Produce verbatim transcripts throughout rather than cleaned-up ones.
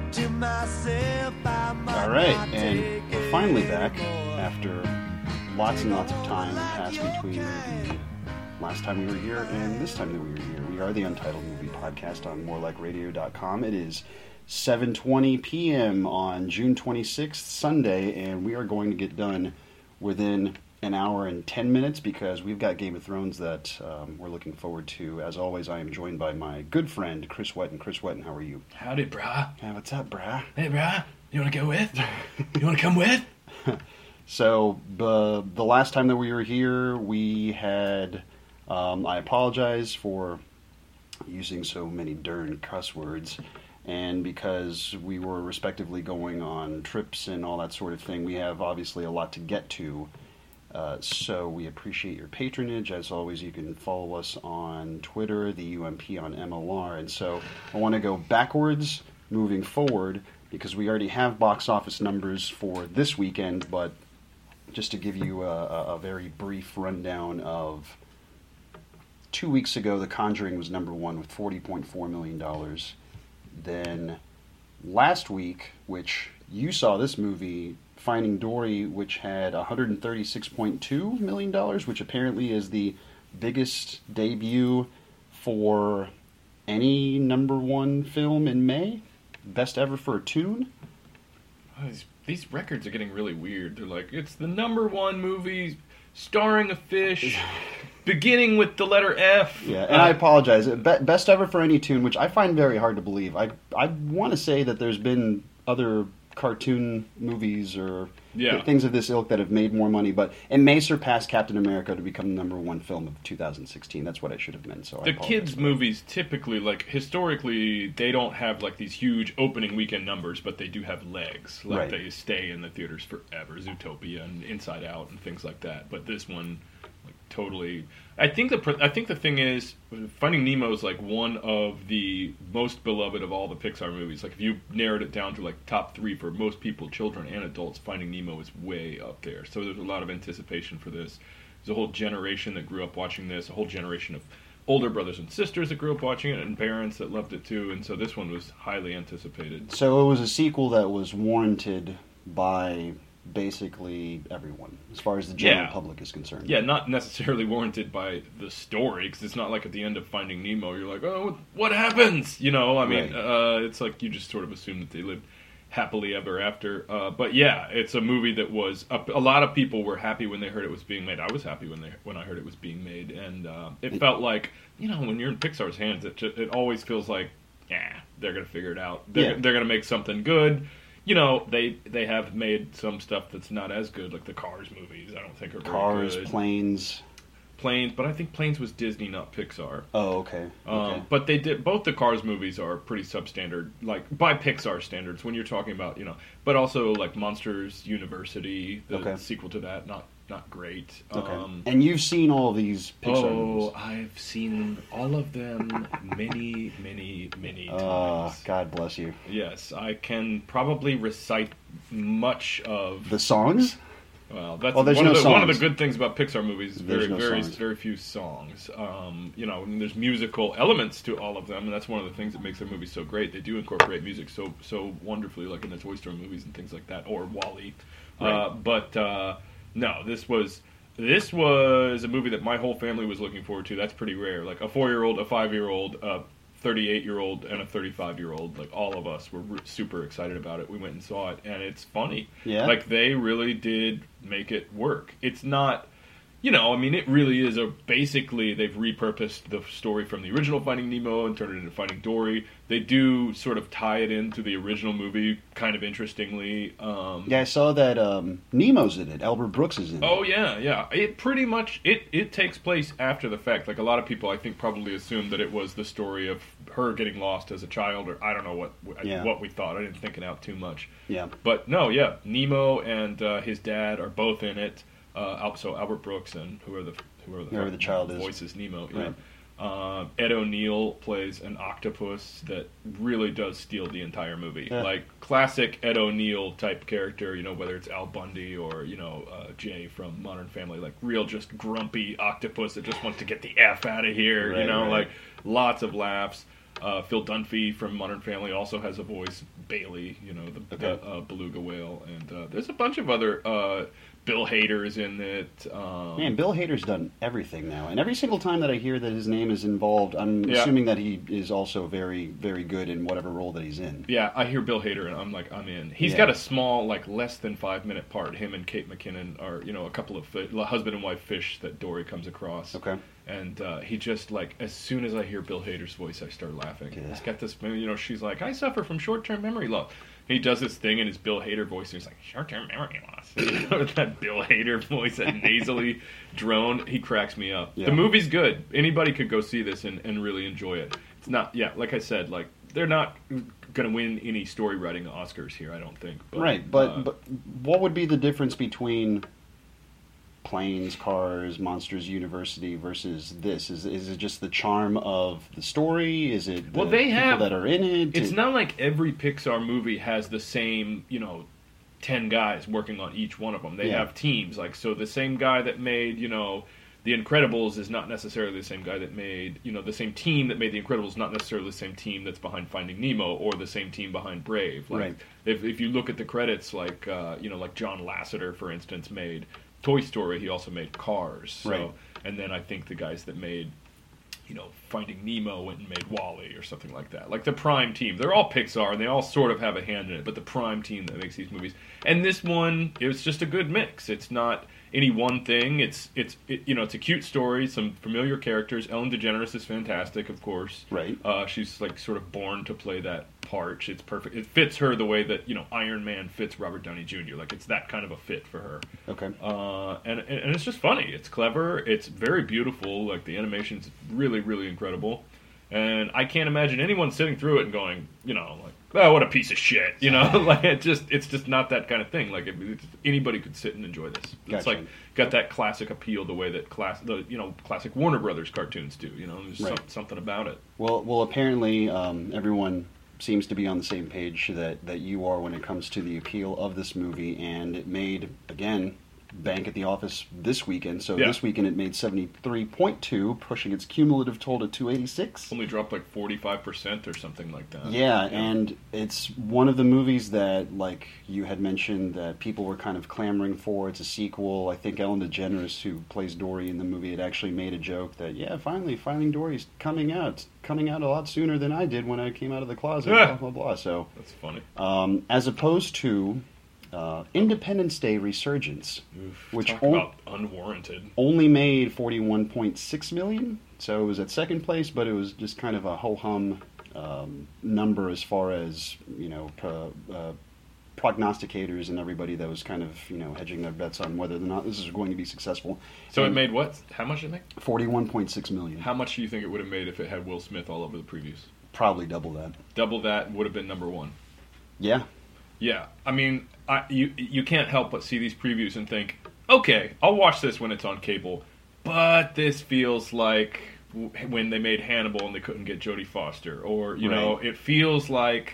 to myself, I might All right, not and take we're finally back anymore. after lots and lots of time passed between the last time we were here and this time that we were here. We are the Untitled Movie Podcast on more like radio dot com. It is seven twenty p.m. on June twenty-sixth, Sunday, and we are going to get done within an hour and ten minutes because we've got Game of Thrones that um, we're looking forward to. As always, I am joined by my good friend, Chris Wetton. Chris Wetton, how are you? Howdy, brah. Hey, what's up, brah? Hey, brah. You want to go with? You want to come with? So, uh, the last time that we were here, we had... Um, I apologize for using so many darn cuss words, and because we were respectively going on trips and all that sort of thing, we have obviously a lot to get to. Uh, so we appreciate your patronage. As always, you can follow us on Twitter, the U M P on M L R. And so I want to go backwards, moving forward, because we already have box office numbers for this weekend, but just to give you a, a, a very brief rundown of two weeks ago, The Conjuring was number one with forty point four million dollars. Then last week, which you saw this movie, Finding Dory, which had one hundred thirty-six point two million dollars, which apparently is the biggest debut for any number one film in May. Best ever for a tune. Oh, these, these records are getting really weird. They're like, it's the number one movie starring a fish, beginning with the letter F. Yeah, and uh, I apologize. Be- best ever for any tune, which I find very hard to believe. I I want to say that there's been other cartoon movies or yeah. things of this ilk that have made more money, but it may surpass Captain America to become the number one film of two thousand sixteen. That's what I should have meant. So the kids' movies typically, like historically, they don't have like these huge opening weekend numbers, but they do have legs. Like right. they stay in the theaters forever. Zootopia and Inside Out and things like that. But this one, like totally. I think the I think the thing is, Finding Nemo is like one of the most beloved of all the Pixar movies. Like if you narrowed it down to like top three for most people, children and adults, Finding Nemo is way up there. So there's a lot of anticipation for this. There's a whole generation that grew up watching this, a whole generation of older brothers and sisters that grew up watching it, and parents that loved it too. And so this one was highly anticipated. So it was a sequel that was warranted by basically everyone, as far as the general yeah. public is concerned. Yeah, not necessarily warranted by the story, because it's not like at the end of Finding Nemo, you're like, oh, what happens? You know, I mean, right. uh, it's like you just sort of assume that they lived happily ever after. Uh, but yeah, it's a movie that was, a, a lot of people were happy when they heard it was being made. I was happy when they when I heard it was being made, and uh, it, it felt like, you know, when you're in Pixar's hands, it, just, it always feels like, yeah, they're going to figure it out. They're, yeah. they're going to make something good. You know, they they have made some stuff that's not as good, like the Cars movies. I don't think are very Cars, good. Planes, Planes, but I think Planes was Disney, not Pixar. Oh, okay. Um, okay. But they did both the Cars movies are pretty substandard, like by Pixar standards. When you're talking about, you know, but also like Monsters University, the okay. sequel to that, not not great. Okay. Um, and you've seen all of these Pixar oh, movies. I've seen all of them many, many, many times. Oh, God bless you. Yes, I can probably recite much of the songs. Well, that's oh, one, no of the, songs. one of the good things about Pixar movies. Is very, no very, songs. very few songs. Um, you know, and there's musical elements to all of them, and that's one of the things that makes their movies so great. They do incorporate music so so wonderfully, like in the Toy Story movies and things like that, or WALL-E. Right. Uh, but uh, no, this was this was a movie that my whole family was looking forward to. That's pretty rare. Like a four-year-old, a five-year-old, a thirty-eight-year-old, and a thirty-five-year-old. Like all of us were re- super excited about it. We went and saw it, and it's funny. Yeah. Like they really did make it work. It's not, you know, I mean, it really is a, basically they've repurposed the story from the original Finding Nemo and turned it into Finding Dory. They do sort of tie it into the original movie, kind of interestingly. Um, yeah, I saw that um, Nemo's in it. Albert Brooks is in it. Oh, yeah, yeah. It pretty much, it, it takes place after the fact. Like, a lot of people, I think, probably assumed that it was the story of her getting lost as a child, or I don't know what yeah. what we thought. I didn't think it out too much. Yeah. But, no, yeah, Nemo and uh, his dad are both in it. Uh, so Albert Brooks and whoever the whoever the, whoever the child voices is. Nemo. Right. Yeah. Uh, Ed O'Neill plays an octopus that really does steal the entire movie. Yeah. Like classic Ed O'Neill type character, you know, whether it's Al Bundy or, you know, uh, Jay from Modern Family, like real just grumpy octopus that just wants to get the F out of here, Right, you know, right. like lots of laughs. Uh, Phil Dunphy from Modern Family also has a voice. Bailey, you know, the, Okay. the uh, beluga whale, and uh, there's a bunch of other. Uh, Bill Hader's in it. Um, Man, Bill Hader's done everything now, and every single time that I hear that his name is involved, I'm Yeah. assuming that he is also very, very good in whatever role that he's in. Yeah, I hear Bill Hader and I'm like, I'm in. He's Yeah. got a small, like less than five minute part. Him and Kate McKinnon are, you know, a couple of fi- husband and wife fish that Dory comes across. Okay. And uh, he just like, as soon as I hear Bill Hader's voice, I start laughing. Yeah. He's got this, you know, she's like, I suffer from short term memory loss. He does this thing in his Bill Hader voice, and he's like, short-term memory loss. You know, that Bill Hader voice, that nasally drone, he cracks me up. Yeah. The movie's good. Anybody could go see this and, and really enjoy it. It's not, yeah, like I said, like, they're not going to win any story writing Oscars here, I don't think. But, Right, but, uh, but what would be the difference between Planes, Cars, Monsters University versus this? Is is it just the charm of the story? Is it the Well, they people have- that are in it? it's It- not like every Pixar movie has the same, you know, ten guys working on each one of them. They Yeah. have teams. Like, so the same guy that made, you know, The Incredibles is not necessarily the same guy that made, you know, the same team that made The Incredibles, not necessarily the same team that's behind Finding Nemo or the same team behind Brave. Like, Right. if if you look at the credits, like, uh, you know, like John Lasseter, for instance, made Toy Story. He also made Cars. So, Right. and then I think the guys that made, you know, Finding Nemo went and made Wall-E or something like that. Like the Prime team. They're all Pixar, and they all sort of have a hand in it, but the Prime team that makes these movies. And this one, it was just a good mix. It's not any one thing. It's, it's it, you know, it's a cute story, some familiar characters. Ellen DeGeneres is fantastic, of course. Right. Uh, she's, like, sort of born to play that part. It's perfect. It fits her the way that, you know, Iron Man fits Robert Downey Junior Like, it's that kind of a fit for her. Okay. Uh, and, and it's just funny. It's clever. It's very beautiful. Like, the animation's really, really incredible. And I can't imagine anyone sitting through it and going, you know, like, oh, what a piece of shit. You know, like, it just, it's just not that kind of thing. Like, it, it's, anybody could sit and enjoy this. It's Gotcha. like, got that classic appeal the way that class, the, you know, classic Warner Brothers cartoons do. You know, there's Right. some, something about it. Well, well, apparently um, everyone seems to be on the same page that, that you are when it comes to the appeal of this movie, and it made, again, bank at the office this weekend. So Yeah. this weekend it made seventy-three point two, pushing its cumulative total to two eighty-six. Only dropped like forty-five percent or something like that. Yeah, and it's one of the movies that, like you had mentioned, that people were kind of clamoring for. It's a sequel. I think Ellen DeGeneres, who plays Dory in the movie, had actually made a joke that, yeah, finally, Finding Dory's coming out. It's coming out a lot sooner than I did when I came out of the closet, Yeah. blah, blah, blah. So, That's funny. um, as opposed to uh, Independence Day Resurgence, Oof, which talk on- about unwarranted. only made forty-one point six million, so it was at second place, but it was just kind of a ho-hum um, number as far as, you know, pro, uh, prognosticators and everybody that was kind of, you know, hedging their bets on whether or not this is going to be successful. So it And made what? How much did it make? forty-one point six million. How much do you think it would have made if it had Will Smith all over the previews? Probably double that. Double that would have been number one. Yeah. Yeah, I mean, I, you you can't help but see these previews and think, okay, I'll watch this when it's on cable, but this feels like w- when they made Hannibal and they couldn't get Jodie Foster, or you know, Right. it feels like,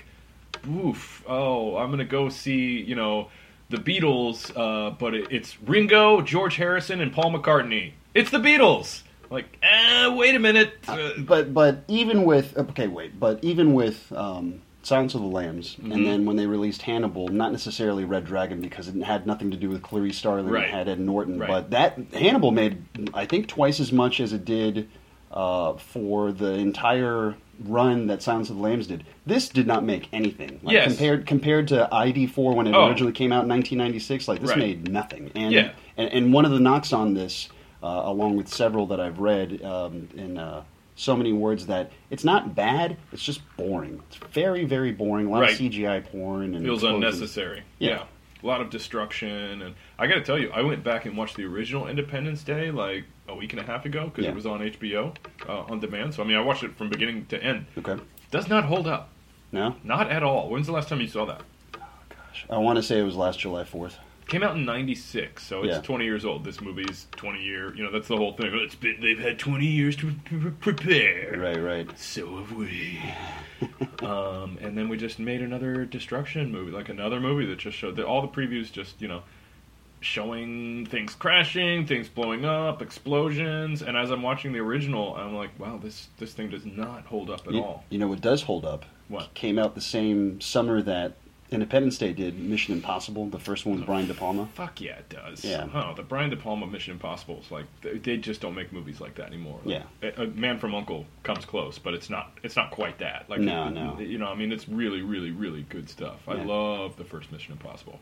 oof, oh, I'm gonna go see, you know, the Beatles, uh, but it, it's Ringo, George Harrison, and Paul McCartney. It's the Beatles. Like, eh, wait a minute. Uh, But but even with okay wait but even with um, Silence of the Lambs, Mhm. and then when they released Hannibal, not necessarily Red Dragon because it had nothing to do with Clarice Starling, Right. it had Ed Norton, Right. but that Hannibal made I think twice as much as it did uh, for the entire run that Silence of the Lambs did. This did not make anything. Like, Yes. compared compared to I D four when it Oh. originally came out in nineteen ninety-six, like this Right. made nothing. And, Yeah. and and one of the knocks on this, uh, along with several that I've read um, in uh, so many words, that it's not bad, it's just boring. It's very, very boring. A lot Right. of C G I porn and feels explosions. unnecessary. Yeah. Yeah. A lot of destruction. And I got to tell you, I went back and watched the original Independence Day like a week and a half ago because Yeah. it was on H B O uh, on demand. So, I mean, I watched it from beginning to end. Okay. Does not hold up. No? Not at all. When's the last time you saw that? Gosh. I want to say it was last July fourth. Came out in ninety-six, so it's Yeah. twenty years old. This movie's twenty year, you know, that's the whole thing. It's been, they've had twenty years to pre- prepare. Right, right. So have we. um, and then we just made another destruction movie, like another movie that just showed that all the previews just, you know, showing things crashing, things blowing up, explosions, and as I'm watching the original, I'm like, wow, this this thing does not hold up at You, all. you know what does hold up? What? Came out the same summer that Independence Day did, Mission Impossible. The first one with Brian De Palma. Fuck yeah, it does. Yeah. Oh, the Brian De Palma Mission Impossible is like they, they just don't make movies like that anymore. Like, Yeah. a, a Man from U N C L E comes close, but it's not. It's not quite that. Like No, no. You know, I mean, it's really, really, really good stuff. I Yeah. love the first Mission Impossible.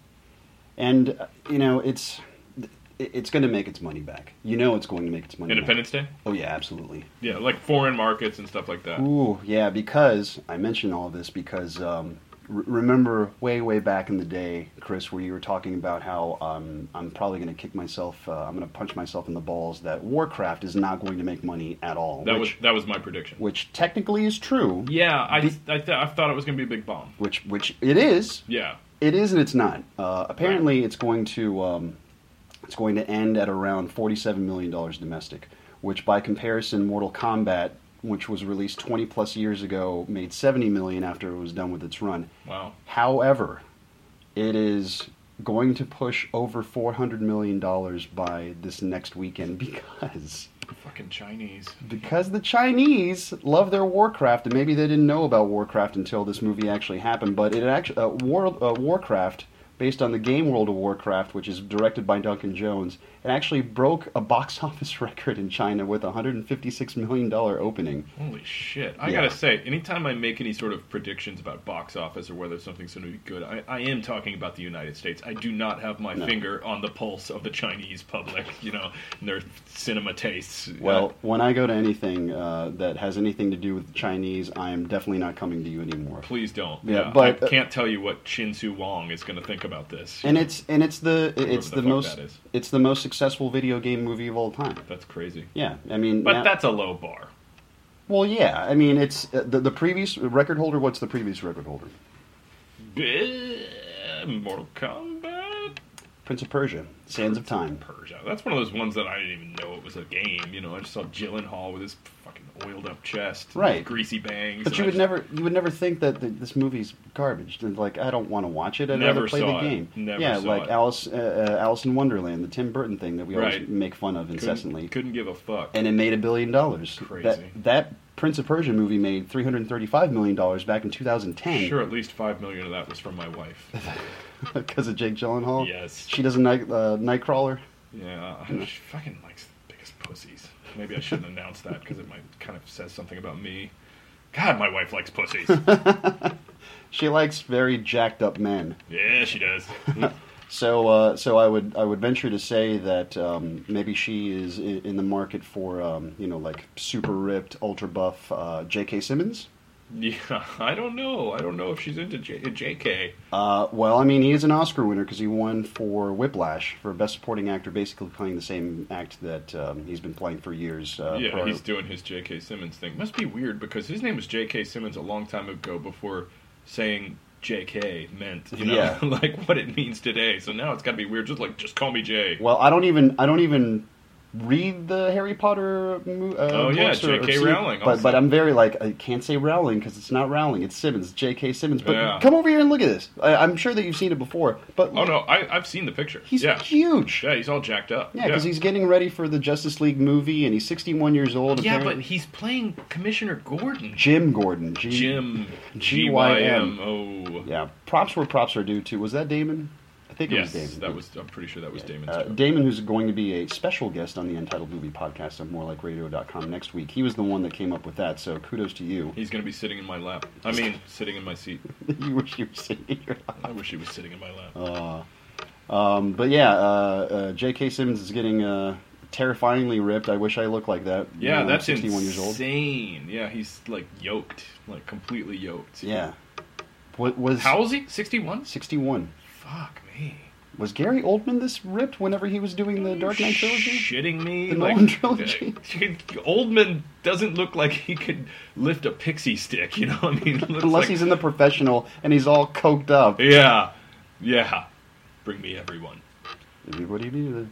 And uh, you know, it's it- it's going to make its money back. You know, it's going to make its money. Independence Day. back. Oh yeah, absolutely. Yeah, like foreign markets and stuff like that. Ooh, yeah. Because I mentioned all of this because um, r- remember way, way back in the day, Chris, where you were talking about how um, I'm probably going to kick myself. Uh, I'm going to punch myself in the balls. That Warcraft is not going to make money at all. That which, was that was my prediction. which technically is true. Yeah, I Be- I, th- I thought it was going to be a big bomb. Which which it is. Yeah. It is and it's not. Uh, apparently, it's going to um, it's going to end at around forty-seven million dollars domestic, which by comparison, Mortal Kombat, which was released twenty plus years ago, made seventy million dollars after it was done with its run. Wow. However, it is going to push over four hundred million dollars by this next weekend because Fucking Chinese. because the Chinese love their Warcraft, and maybe they didn't know about Warcraft until this movie actually happened. But it actually uh, World uh, Warcraft, based on the game World of Warcraft, which is directed by Duncan Jones, it actually broke a box office record in China with a one hundred fifty-six million dollars opening. Holy shit. I Yeah. gotta say, anytime I make any sort of predictions about box office or whether something's going to be good, I, I am talking about the United States. I do not have my No. finger on the pulse of the Chinese public, you know, and their cinema tastes. Well, Uh, when I go to anything uh, that has anything to do with the Chinese, I am definitely not coming to you anymore. please don't. Yeah, but, I uh, can't tell you what Chin Su Wong is going to think about this. And it's and it's the it's the the, fuck most that is. it's the most successful video game movie of all time. That's crazy. Yeah, I mean, But now- that's a low bar. well, yeah, I mean, it's uh, the the previous record holder. What's the previous record holder? Eh, Mortal Kombat? Prince of Persia, Sands of Time. Persia. That's one of those ones that I didn't even know it was a game. You know, I just saw Gyllenhaal with his fucking oiled up chest, and Right. greasy bangs. But and you I would just never you would never think that the, this movie's garbage. And, Like, I don't want to watch it. I'd Never rather play saw the it. game. Never yeah, saw like it. Alice uh, uh, Alice in Wonderland, the Tim Burton thing that we always Right. make fun of incessantly. Couldn't, couldn't give a fuck. And it made a billion dollars. Crazy. That that Prince of Persia movie made three hundred thirty-five million dollars back in two thousand ten. Sure, at least five million of that was from my wife. Because of Jake Gyllenhaal. Yes. She does a night uh, Nightcrawler. Yeah, she fucking likes the biggest pussies. Maybe I shouldn't announce that because it might kind of says something about me. God, my wife likes pussies. She likes very jacked up men. Yeah, she does. So, uh, so I would I would venture to say that um, maybe she is in, in the market for um, you know like super ripped, ultra buff uh, J K. Simmons. Yeah, I don't know. I don't know if she's into J- JK. Uh, well, I mean, he is an Oscar winner because he won for Whiplash for Best Supporting Actor, basically playing the same act that um, he's been playing for years. Uh, Yeah, prior- he's doing his J K. Simmons thing. Must be weird because his name was J K. Simmons a long time ago before saying J K meant, you know, Yeah. like what it means today. So now it's got to be weird. Just like, just call me Jay. Well, I don't even I don't even read the Harry Potter. mo- Uh, Oh, yeah, books or- or J K. see- Rowling But also. but I'm very like I can't say Rowling because it's not Rowling. It's Simmons, J K. Simmons. But Yeah. come over here and look at this. I, I'm sure that you've seen it before. But Oh no, I, I've seen the picture. he's yeah, huge. yeah, he's all jacked up. Yeah, because he's getting ready for the Justice League movie, and he's sixty-one years old. yeah, apparently. but he's playing Commissioner Gordon. Jim Gordon. G- Jim G G Y Y M. M. Oh, Yeah, props where props are due to. Was that Damon? I think it yes, was Damon. that was. I'm pretty sure that was Damon's Uh, joke. Damon, who's going to be a special guest on the Untitled Movie podcast on more like radio dot com next week. He was the one that came up with that, so kudos to you. He's going to be sitting in my lap. I mean, sitting in my seat. You wish you were sitting in your I wish he was sitting in my lap. Uh, um, but yeah, uh, uh, J K. Simmons is getting uh, terrifyingly ripped. I wish I looked like that. Yeah, when I'm that's sixty-one years old. insane. Yeah, he's like yoked, like completely yoked. Yeah. What was How old is he? sixty-one? sixty-one? Fuck me. Was Gary Oldman this ripped whenever he was doing the Dark Knight trilogy? Shitting me? The like, Nolan trilogy? uh, Oldman doesn't look like he could lift a pixie stick, you know what I mean? Looks Unless like- he's in the professional and he's all coked up. Yeah. Yeah. Bring me everyone. Everybody needed.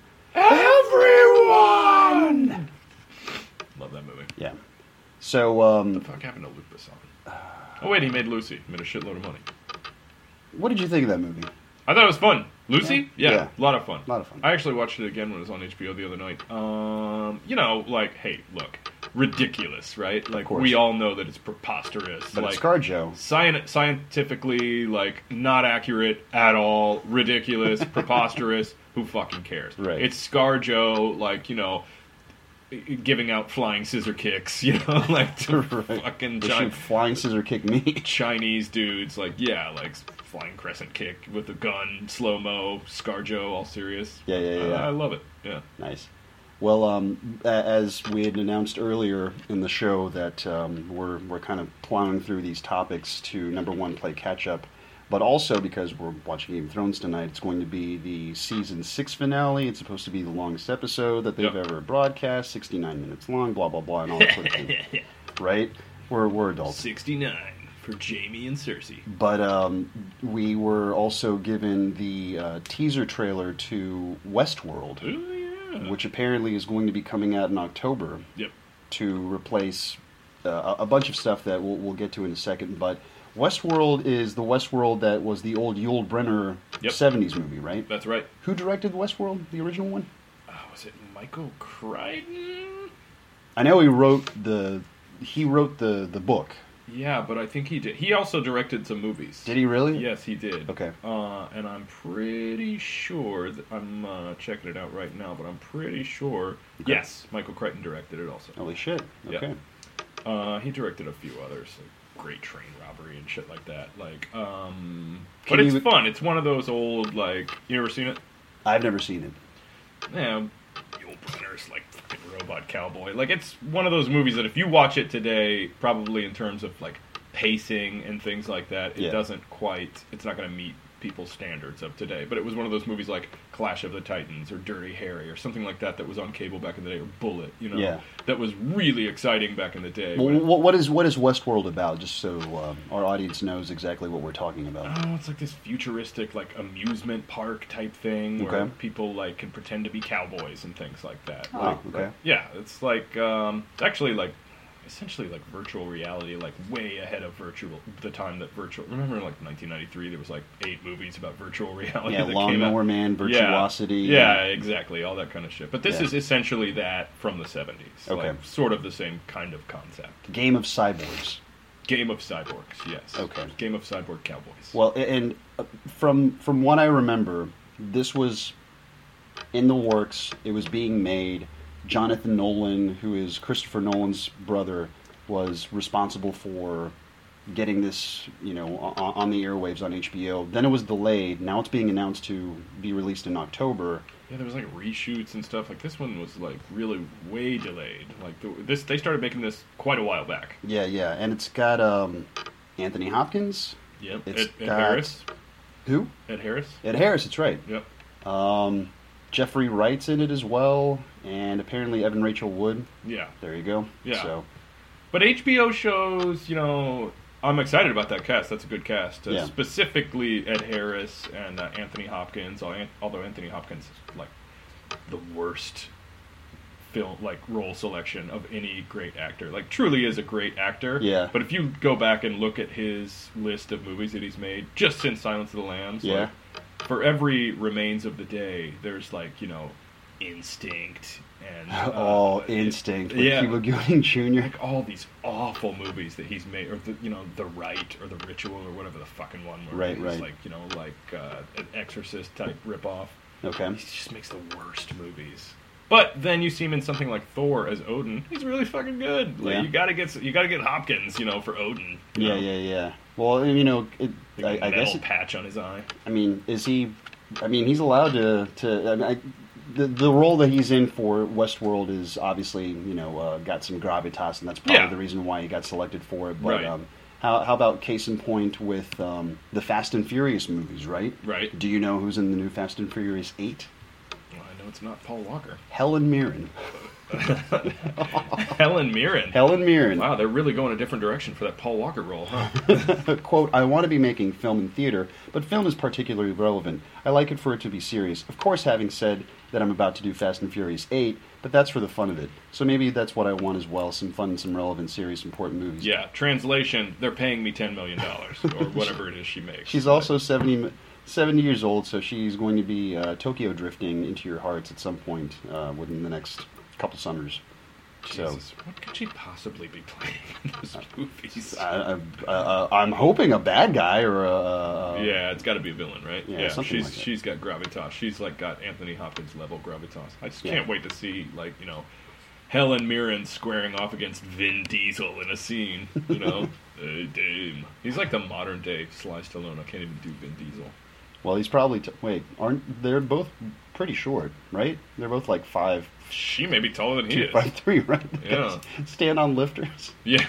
Everyone! Love that movie. Yeah. So, What um, the fuck happened to Luke Besson? Oh wait, he made Lucy. He made a shitload of money. what did you think of that movie? I thought it was fun. Lucy? Yeah. Yeah, Yeah. a lot of fun. A lot of fun. I actually watched it again when it was on H B O the other night. Um, you know, like, hey, look, ridiculous, right? Like, course. we all know that it's preposterous. But like, it's ScarJo. Scien- scientifically, like, not accurate at all, ridiculous, preposterous. Who fucking cares? Right. It's ScarJo, like, you know, giving out flying scissor kicks, you know, like to Right. fucking They giant should flying scissor kick me. Chinese dudes, like, yeah, like flying crescent kick with a gun, slow mo, ScarJo, all serious. Yeah, yeah, yeah. I, I love it. Yeah. Nice. Well, um, a- as we had announced earlier in the show that um, we're we're kind of plowing through these topics to number one play catch up, but also because we're watching Game of Thrones tonight, it's going to be the season six finale. It's supposed to be the longest episode that they've Yep. ever broadcast, sixty-nine minutes long, blah blah blah, and all that sort of thing. Right? We're we're adults. sixty-nine for Jamie and Cersei. But um, we were also given the uh, teaser trailer to Westworld, Ooh, yeah. which apparently is going to be coming out in October Yep. to replace uh, a bunch of stuff that we'll, we'll get to in a second. But Westworld is the Westworld that was the old Yul Brynner Yep. seventies movie, right? That's right. Who directed Westworld, the original one? Uh, was it Michael Crichton? I know he wrote the he wrote the, the book. Yeah, but I think he did. He also directed some movies. Did he really? Yes, he did. Okay. Uh, and I'm pretty sure that I'm uh, checking it out right now, but I'm pretty sure. Okay. Yes, Michael Crichton directed it also. Holy shit. Yeah. Okay. Uh, he directed a few others, like Great Train Robbery and shit like that. Like, um, Can but it's you- fun. It's one of those old, like, you ever seen it? I've never seen it. Yeah, Yul Brynner's like fucking robot cowboy. Like, it's one of those movies that if you watch it today, probably in terms of like pacing and things like that, it Yeah. doesn't quite. It's not going to meet people's standards of today. But it was one of those movies like Clash of the Titans or Dirty Harry or something like that that was on cable back in the day, or Bullet. You know, Yeah. that was really exciting back in the day. Well, when- what, what is what is Westworld about? Just so um, our audience knows exactly what we're talking about. Oh, it's like this futuristic, like amusement park type thing where Okay. people like can pretend to be cowboys and things like that. Oh, Like, okay. yeah, it's like um, it's actually like essentially like virtual reality, like way ahead of virtual the time that virtual. Remember, in like nineteen ninety-three, there was like eight movies about virtual reality. Yeah, that came out. Lawnmower Man, Virtuosity. Yeah, yeah, exactly, all that kind of shit. But this Yeah. is essentially that from the seventies. Okay. Like, sort of the same kind of concept. Game of Cyborgs. Game of Cyborgs, yes. Okay. Game of Cyborg Cowboys. Well, and uh, from from what I remember, this was in the works. It was being made. Jonathan Nolan, who is Christopher Nolan's brother, was responsible for getting this, you know, on, on the airwaves on H B O. Then it was delayed. Now it's being announced to be released in October. Yeah, there was like reshoots and stuff. Like this one was like really way delayed. Like the, this, they started making this quite a while back. Yeah, yeah, and it's got um, Anthony Hopkins. Yep. It's Ed, Ed got- Harris. Who? Ed Harris. Ed Harris. That's right. Yep. Um, Jeffrey Wright's in it as well, and apparently Evan Rachel Wood. Yeah. There you go. Yeah. So But H B O shows, you know, I'm excited about that cast. That's a good cast. Uh, Yeah. Specifically Ed Harris and uh, Anthony Hopkins. al- Although Anthony Hopkins is like the worst film like role selection of any great actor. Like truly is a great actor. Yeah. But if you go back and look at his list of movies that he's made just since Silence of the Lambs, Yeah. like, for every Remains of the Day, there's like, you know, Instinct and uh, oh, Instinct with yeah. Cuba Gooding Junior like all these awful movies that he's made, or the, you know, The Rite or The Ritual or whatever the fucking one. Where Right, he's right. like, you know, like uh, an Exorcist type ripoff. Okay. He just makes the worst movies. But then you see him in something like Thor as Odin. He's really fucking good. Like, Yeah. you gotta get you gotta get Hopkins, you know, for Odin. you Yeah, know? yeah, yeah. Well, you know, it, Big I, I metal guess. It, patch on his eye. I mean, is he? I mean, he's allowed to. To I mean, I, the the role that he's in for Westworld is obviously, you know, uh, got some gravitas, and that's probably Yeah. the reason why he got selected for it. But Right. um, how how about case in point with um, the Fast and Furious movies, right? Right. Do you know who's in the new Fast and Furious eight? Well, I know it's not Paul Walker. Helen Mirren. Helen Mirren. Helen Mirren. Wow, they're really going a different direction for that Paul Walker role, huh? Quote, I want to be making film and theater, but film is particularly relevant. I like it for it to be serious. Of course, having said that I'm about to do Fast and Furious eight, but that's for the fun of it. So maybe that's what I want as well, some fun, some relevant, serious, important movies. Yeah, translation, they're paying me ten million dollars, or whatever it is she makes. She's But- also seventy, seventy years old, so she's going to be uh, Tokyo drifting into your hearts at some point uh, within the next couple summers. Jesus, so, what could she possibly be playing in those movies? I, I, uh, I'm hoping a bad guy or a... Uh, yeah, it's got to be a villain, right? Yeah, yeah something she's like that. she's got gravitas. She's like got Anthony Hopkins level gravitas. I just Yeah. can't wait to see, like, you know, Helen Mirren squaring off against Vin Diesel in a scene, you know? Hey, damn. He's like the modern day Sly Stallone. I can't even do Vin Diesel. Well, he's probably... T- wait, aren't... They're both pretty short, right? They're both like five... She may be taller than he Two, is. five, three, right? Yeah. Stand on lifters. Yeah.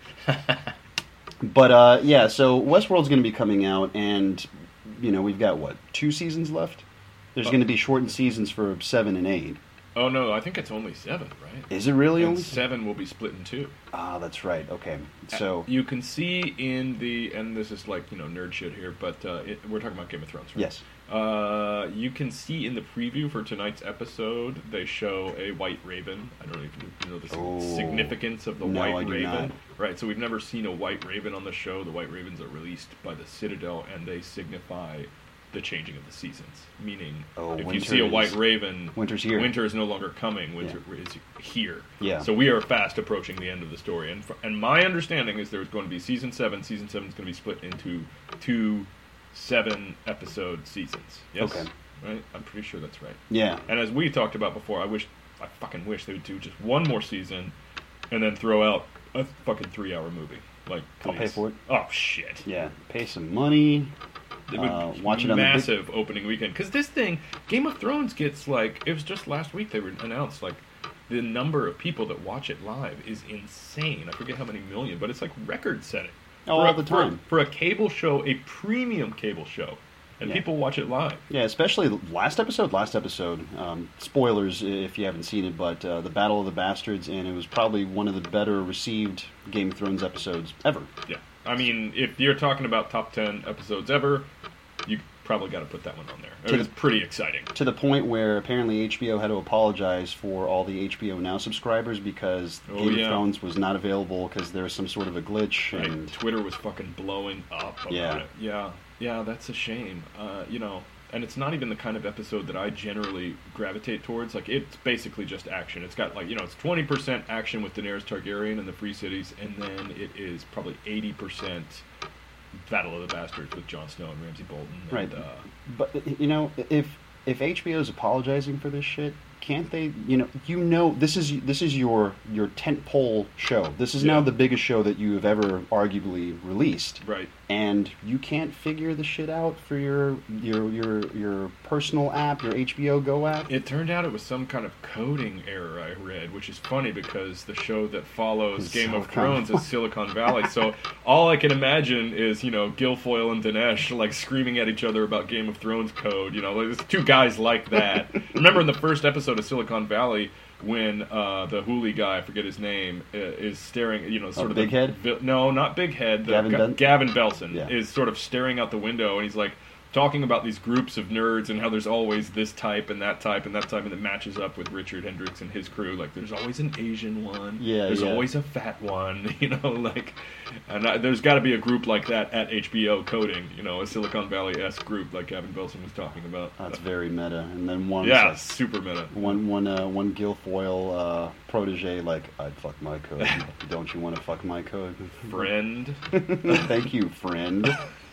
But, uh, yeah, so Westworld's going to be coming out, and, you know, we've got, what, two seasons left? There's Oh. going to be shortened seasons for seven and eight. Oh, no, I think it's only seven, right? Is it really And only seven will be split in two. Ah, that's right. Okay. So, You can see in the, and this is like, you know, nerd shit here, but uh, it, we're talking about Game of Thrones, right? yes. Uh, you can see in the preview for tonight's episode, they show a white raven. I don't know if you know the Oh. significance of the No, white I do raven. not. Right, so we've never seen a white raven on the show. The white ravens are released by the Citadel, and they signify the changing of the seasons. Meaning, Oh, if you winter see a white is- raven, winter's here. Winter is no longer coming. Winter is here. Yeah. So we are fast approaching the end of the story. And, for, and my understanding is there's going to be season seven. Season seven is going to be split into two seven-episode seasons. Yes? Okay. Right? I'm pretty sure that's right. Yeah. And as we talked about before, I wish, I fucking wish they would do just one more season and then throw out a fucking three-hour movie. Like, I'll pay please. for it. Oh, shit. Yeah. Pay some money. It would Uh, be watch it on the big- massive opening weekend. Because this thing, Game of Thrones gets like, it was just last week they were announced, like, the number of people that watch it live is insane. I forget how many million, but it's like record setting. Oh, For all a- the for a- time. For a cable show, a premium cable show. And Yeah. people watch it live. Yeah, especially the last episode. Last episode. Um, spoilers if you haven't seen it, but uh, the Battle of the Bastards, and it was probably one of the better received Game of Thrones episodes ever. Yeah. I mean, if you're talking about top ten episodes ever, you probably got to put that one on there. To It was the- pretty exciting. To the point where apparently H B O had to apologize for all the H B O Now subscribers because Oh, Game yeah. of Thrones was not available because there was some sort of a glitch. Right. And Twitter was fucking blowing up about Yeah. it. Yeah. Yeah, that's a shame. Uh, you know, and it's not even the kind of episode that I generally gravitate towards. Like, it's basically just action. It's got, like, you know, it's twenty percent action with Daenerys Targaryen and the Free Cities, and then it is probably eighty percent Battle of the Bastards with Jon Snow and Ramsay Bolton. And, Right. Uh, But you know, if if H B O is apologizing for this shit, can't they? You know, you know, this is this is your your tentpole show. This is now Yeah. the biggest show that you have ever arguably released, right. and you can't figure the shit out for your your your your personal app, your H B O Go app. It turned out it was some kind of coding error I read, which is funny because the show that follows It's Game of Silicon Thrones is Silicon Valley. So all I can imagine is, you know, Guilfoyle and Dinesh like screaming at each other about Game of Thrones code. You know, like, there's two guys like that. Remember in the first episode of Silicon Valley when uh, the Hooli guy, I forget his name, uh, is staring, you know, sort Oh, of Big the, Head? vi- no, not Big Head. The, Gavin Ga- Ben- Gavin Belson Yeah. is sort of staring out the window, and he's like talking about these groups of nerds and how there's always this type and that type and that type, and it matches up with Richard Hendricks and his crew. Like, there's always an Asian one. Yeah, There's yeah. always a fat one. You know, like, and I, there's got to be a group like that at H B O coding. You know, a Silicon Valley-esque group like Gavin Belson was talking about. That's very meta. And then one, Yeah, super meta. one, one, uh, one Guilfoyle uh, protege like, I'd fuck my code. Don't you want to fuck my code, Friend. Thank you, friend.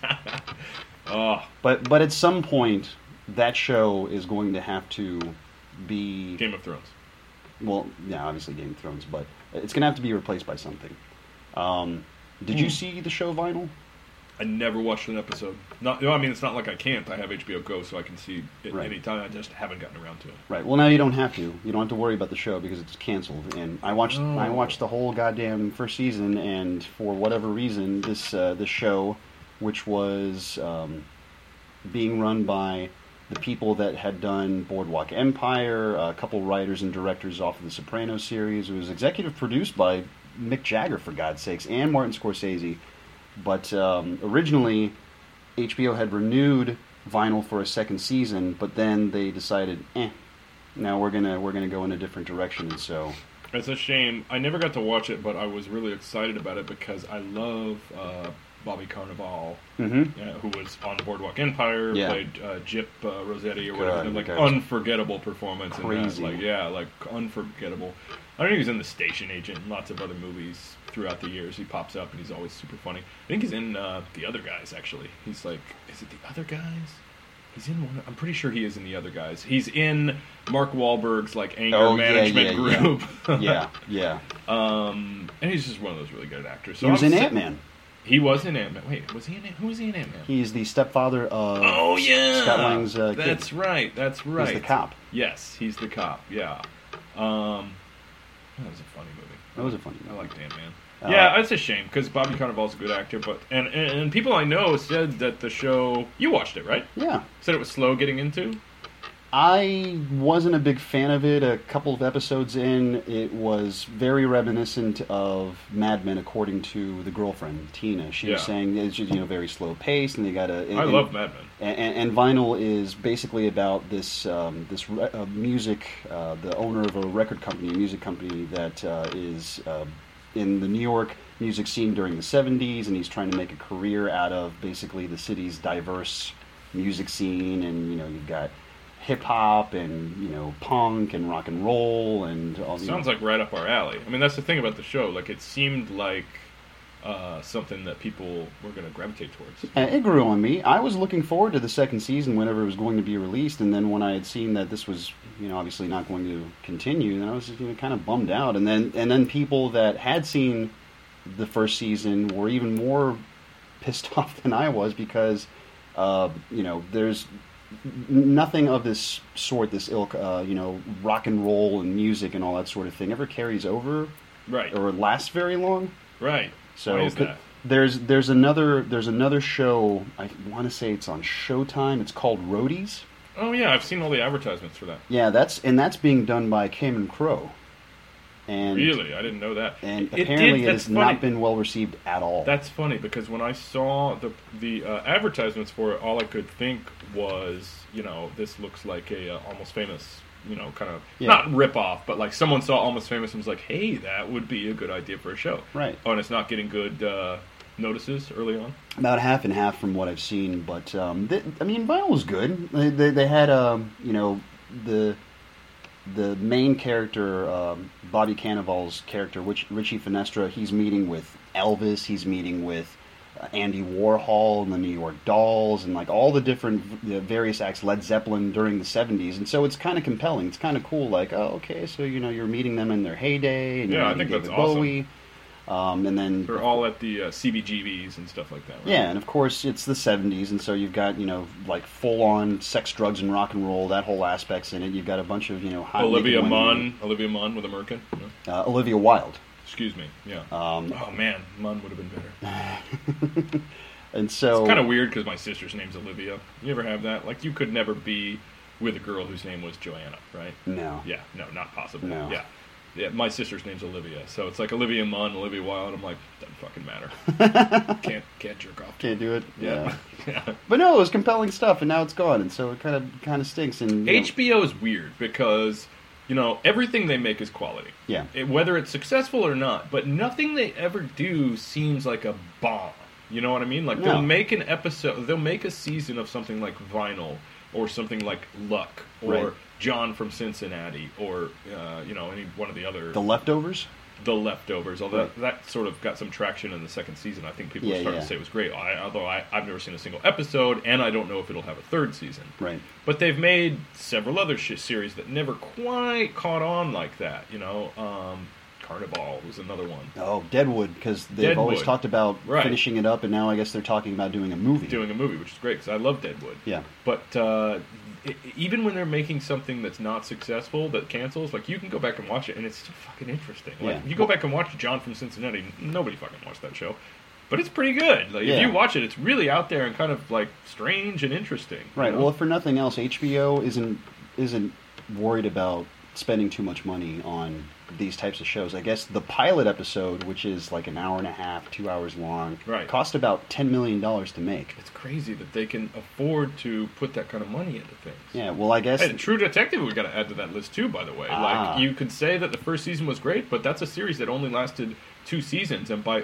Oh, But but at some point, that show is going to have to be Game of Thrones. well, yeah, obviously Game of Thrones, but it's going to have to be replaced by something. Um, did you Hmm. see the show Vinyl? I never watched an episode. Not, no, I mean, it's not like I can't. I have H B O Go, so I can see it Right. anytime. I just haven't gotten around to it. Right. Well, now you don't have to. You don't have to worry about the show because it's canceled. And I watched Oh. I watched the whole goddamn first season, and for whatever reason, this uh, this show, which was um, being run by the people that had done Boardwalk Empire, a couple writers and directors off of the Sopranos series. It was executive produced by Mick Jagger, for God's sakes, and Martin Scorsese. But um, originally, H B O had renewed Vinyl for a second season, but then they decided, eh, now we're gonna we're gonna go in a different direction. And so, It's a shame. I never got to watch it, but I was really excited about it because I love uh, Bobby Carnival, Mm-hmm. uh, who was on Boardwalk Empire, Yeah. played uh, Jip uh, Rossetti or Good, whatever. Like good. unforgettable performance. Crazy. In that. Like yeah, like unforgettable. I don't know. He was in The Station Agent and lots of other movies throughout the years. He pops up and he's always super funny. I think he's in uh, The Other Guys. Actually, he's like, is it The Other Guys? He's in one. I'm pretty sure he is in The Other Guys. He's in Mark Wahlberg's like anger Oh, yeah, management yeah, group. Yeah, yeah. Um, and he's just one of those really good actors. So He was I'm in sa- Ant-Man. He was in Ant-Man. Wait, was he in Ant? Who was he in Ant-Man? He's the stepfather of Oh yeah, Scott Lang's uh, kid. That's right. That's right. He's the cop. Yes, he's the cop. Yeah. Um, that was a funny movie. That was a funny movie. I liked Ant-Man. Uh, yeah, it's a shame because Bobby Cannavale's a good actor, but and, and and people I know said that the show. You watched it, right? Yeah. Said it was slow getting into. I wasn't a big fan of it. A couple of episodes in, it was very reminiscent of Mad Men, according to the girlfriend Tina. She was Yeah. saying it's just, you know, very slow paced, and they got to. I love Mad Men. And, and Vinyl is basically about this um, this re- uh, music, uh, the owner of a record company, a music company that uh, is uh, in the New York music scene during the seventies, and he's trying to make a career out of basically the city's diverse music scene. And you know, you've got hip hop and you know punk and rock and roll and all. Sounds like right up our alley. I mean, that's the thing about the show. Like, it seemed like uh, something that people were going to gravitate towards. And it grew on me. I was looking forward to the second season whenever it was going to be released, and then when I had seen that this was, you know, obviously not going to continue, then I was you know, kind of bummed out. And then, and then people that had seen the first season were even more pissed off than I was because, uh, you know, there's n- nothing of this sort, this ilk, uh, you know, rock and roll and music and all that sort of thing ever carries over Right. or lasts very long. Right. So Why is c- that? there's there's another there's another show. I want to say it's on Showtime. It's called Roadies. Oh yeah, I've seen all the advertisements for that. Yeah, that's and that's being done by Cameron Crowe. And Really, I didn't know that. and It apparently did- it that's has funny. not been well received at all. That's funny because when I saw the the uh, advertisements for it, all I could think was, you know, this looks like a uh, Almost Famous, you know, kind of Yeah. not rip off, but like someone saw Almost Famous and was like, "Hey, that would be a good idea for a show." Right. Oh, and it's not getting good uh, notices early on. About half and half from what I've seen, but um, th- I mean, Vinyl was good. They they, they had um, you know the the main character, um, Bobby Cannavale's character, which Richie Finestra. He's meeting with Elvis. He's meeting with uh, Andy Warhol and the New York Dolls, and like all the different uh, various acts, Led Zeppelin during the seventies. And so it's kind of compelling. It's kind of cool. Like, oh, okay, so you know you're meeting them in their heyday, and Yeah, you're I meeting think that's David awesome. Bowie. Um, and then They're all at the uh, C B G Bs and stuff like that. Right? yeah, and of course it's the seventies, and so you've got you know like full on sex, drugs, and rock and roll. That whole aspect's in it. You've got a bunch of you know hot Olivia naked women. Munn, Olivia Munn with American. No? uh, Olivia Wilde, Excuse me. Yeah. um, oh man, Munn would have been better. and so It's kind of weird because my sister's name's Olivia. You ever have that? Like, you could never be with a girl whose name was Joanna, right? no, Yeah, no, not possible. No. Yeah. Yeah, my sister's name's Olivia, so it's like Olivia Munn, Olivia Wilde. I'm like, doesn't fucking matter. can't can't jerk off. can't do it. Yeah. yeah. But no, it was compelling stuff, and now it's gone, and so it kind of kind of stinks. And you know, H B O is weird because, you know, everything they make is quality. yeah, It, whether it's successful or not, but nothing they ever do seems like a bomb. You know what I mean? Like, No. they'll make an episode, they'll make a season of something like Vinyl, or something like Luck, or Right. John from Cincinnati, or, uh, you know, any one of the other... The Leftovers. The Leftovers, although Right. that, that sort of got some traction in the second season. I think people Yeah, were starting yeah. to say it was great, I, although I, I've never seen a single episode, and I don't know if it'll have a third season. Right. But they've made several other sh- series that never quite caught on like that, you know. Um, Carnival was another one. Oh, Deadwood, because they've always Deadwood. talked about Right. finishing it up, and now I guess they're talking about doing a movie. Doing a movie, which is great, because I love Deadwood. Yeah. But uh, i even when they're making something that's not successful, that cancels, like, you can go back and watch it, and it's still fucking interesting. Like, Yeah. if you go back and watch John from Cincinnati, nobody fucking watched that show. But it's pretty good. Like, Yeah. if you watch it, it's really out there and kind of, like, strange and interesting. you Right. know? Well, if for nothing else, H B O isn't isn't worried about spending too much money on these types of shows. I guess the pilot episode, which is like an hour and a half, two hours long, Right. cost about ten million dollars to make. It's crazy that they can afford to put that kind of money into things. Yeah. Well, I guess. Hey, True Detective, we got to add to that list too. By the way, Ah. like, you could say that the first season was great, but that's a series that only lasted two seasons, and by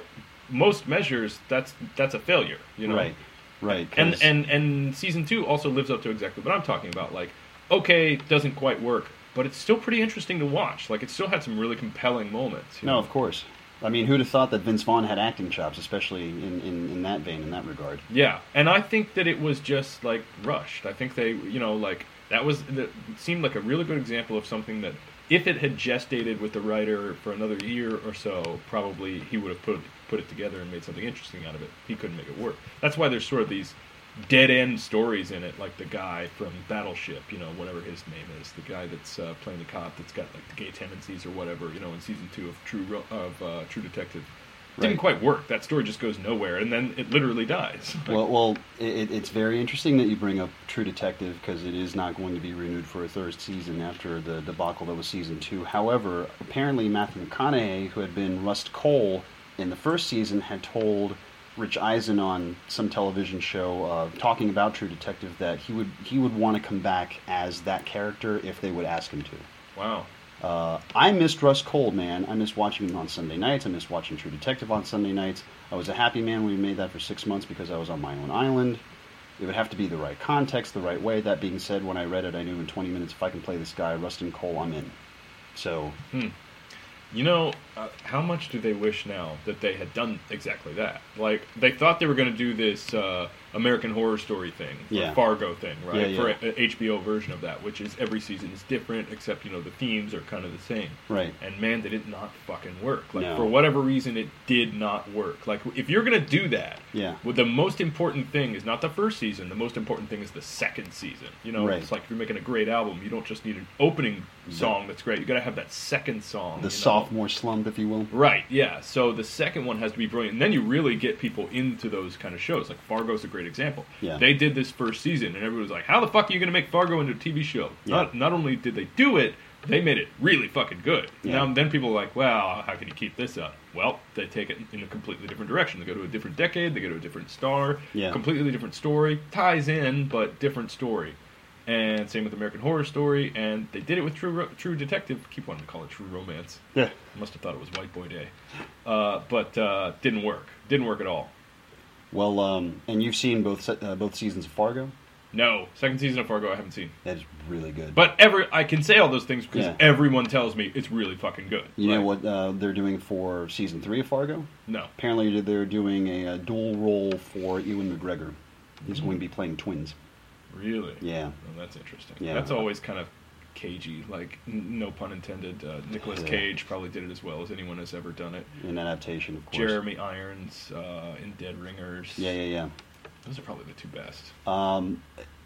most measures, that's that's a failure. You know, Right, right. and 'cause- and and season two also lives up to exactly what I'm talking about. Like, okay, doesn't quite work, but it's still pretty interesting to watch. Like, it still had some really compelling moments. you no, know? of course. I mean, who'd have thought that Vince Vaughn had acting chops, especially in, in, in that vein, in that regard? Yeah, and I think that it was just like rushed. I think they, you know, like that was that seemed like a really good example of something that if it had gestated with the writer for another year or so, probably he would have put put it together and made something interesting out of it. He couldn't make it work. That's why there's sort of these dead end stories in it, like the guy from Battleship, you know, whatever his name is, the guy that's uh, playing the cop that's got like the gay tendencies or whatever, you know, in season two of True Ro- of uh, True Detective. Didn't Right. quite work. That story just goes nowhere, and then it literally dies. Well, well, it, it's very interesting that you bring up True Detective because it is not going to be renewed for a third season after the debacle that was season two. However, apparently Matthew McConaughey, who had been Rust Cole in the first season, had told Rich Eisen on some television show uh, talking about True Detective that he would he would want to come back as that character if they would ask him to. Wow. Uh, I missed Russ Cole, man. I missed watching him on Sunday nights. I missed watching True Detective on Sunday nights. I was a happy man when we made that for six months because I was on my own island. It would have to be the right context, the right way. That being said, when I read it, I knew in twenty minutes if I can play this guy, Rustin Cole, I'm in. So, Hmm. You know, uh, how much do they wish now that they had done exactly that? Like, they thought they were going to do this uh, American Horror Story thing, or Yeah. Fargo thing, right? Yeah, For yeah. a, a H B O version of that, which is every season is different, except, you know, the themes are kind of the same. right. And man, did it not fucking work. Like, No. for whatever reason, it did not work. Like, if you're going to do that, Yeah. well, the most important thing is not the first season. The most important thing is the second season. You know, Right. it's like if you're making a great album, you don't just need an opening song that's great. You got to have that second song. The you know? sophomore slump, if you will. Right, yeah. So the second one has to be brilliant. And then you really get people into those kind of shows. Like Fargo's a great example. Yeah. They did this first season, and everybody was like, how the fuck are you going to make Fargo into a T V show? Yeah. Not, not only did they do it, they made it really fucking good. Yeah. Now then people are like, well, how can you keep this up? Well, they take it in a completely different direction. They go to a different decade, they go to a different star, Yeah. completely different story. Ties in, but different story. And same with American Horror Story, and they did it with True Ro- True Detective. Keep wanting to call it True Romance. Yeah. I must have thought it was White Boy Day. Uh, but uh, didn't work. Didn't work at all. Well, um, and you've seen both se- uh, both seasons of Fargo. No. Second season of Fargo I haven't seen. That is really good. But every I can say all those things because Yeah. everyone tells me it's really fucking good. you know Like, what uh, they're doing for season three of Fargo? No. Apparently, they're doing a, uh dual role for Ewan McGregor. He's going to be playing twins. Really? Yeah. Oh, that's interesting. Yeah. That's always kind of cagey. Like, n- no pun intended. Uh, Nicolas Yeah. Cage probably did it as well as anyone has ever done it. An adaptation, of course. Jeremy Irons uh, in Dead Ringers. Yeah, yeah, Those are probably the two best. yeah. Um,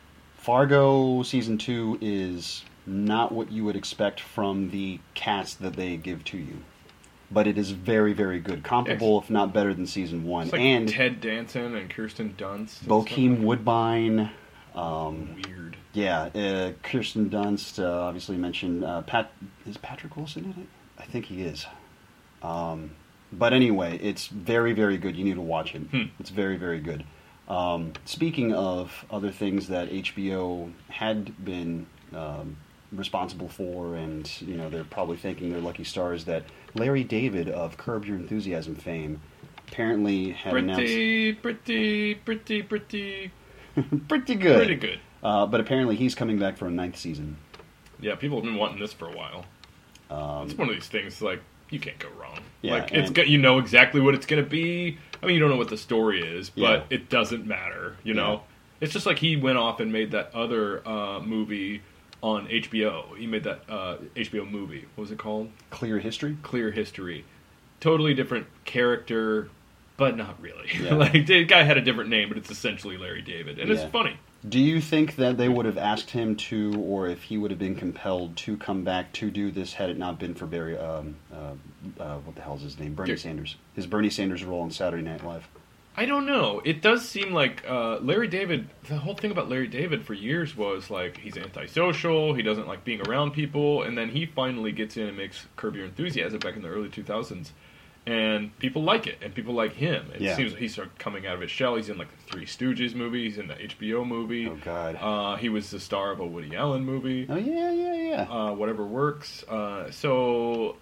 Fargo season two is not what you would expect from the cast that they give to you, but it is very, very good, comparable if not better than season one. It's like and Ted Danson and Kirsten Dunst. and Bokeem stuff. Woodbine. Um, Weird. yeah, uh, Kirsten Dunst. Uh, obviously mentioned. Uh, Pat is Patrick Wilson in it? I think he is. Um, but anyway, it's very, very good. You need to watch it. Hmm. It's very, very good. Um, speaking of other things that H B O had been um, responsible for, and you know they're probably thanking their lucky stars, that Larry David of Curb Your Enthusiasm fame apparently had Pretty, pretty, pretty, pretty, announced pretty good, pretty good. Uh, but apparently he's coming back for a ninth season. Yeah, people have been wanting this for a while. Um, It's one of these things like you can't go wrong. Yeah, like it's and- go- you know exactly what it's going to be. I mean, you don't know what the story is, but Yeah. it doesn't matter. You know, Yeah. it's just like he went off and made that other uh, movie on H B O. He made that uh, H B O movie. What was it called? Clear History. Clear History. Totally different character, but not really. Yeah. Like the guy had a different name, but it's essentially Larry David, and Yeah. it's funny. Do you think that they would have asked him to, or if he would have been compelled to come back to do this, had it not been for Barry? Um, uh, uh, what the hell is his name? Bernie Dick. Sanders. His Bernie Sanders role on Saturday Night Live. I don't know. It does seem like uh, Larry David, the whole thing about Larry David for years was like he's antisocial, he doesn't like being around people, and then he finally gets in and makes Curb Your Enthusiasm back in the early two thousands. And people like it, and people like him. It Yeah. seems like he's sort of coming out of his shell. He's in like the Three Stooges movie, he's in the H B O movie. Oh God. Uh, he was the star of a Woody Allen movie. oh yeah, yeah, yeah. Uh, whatever works. Uh, so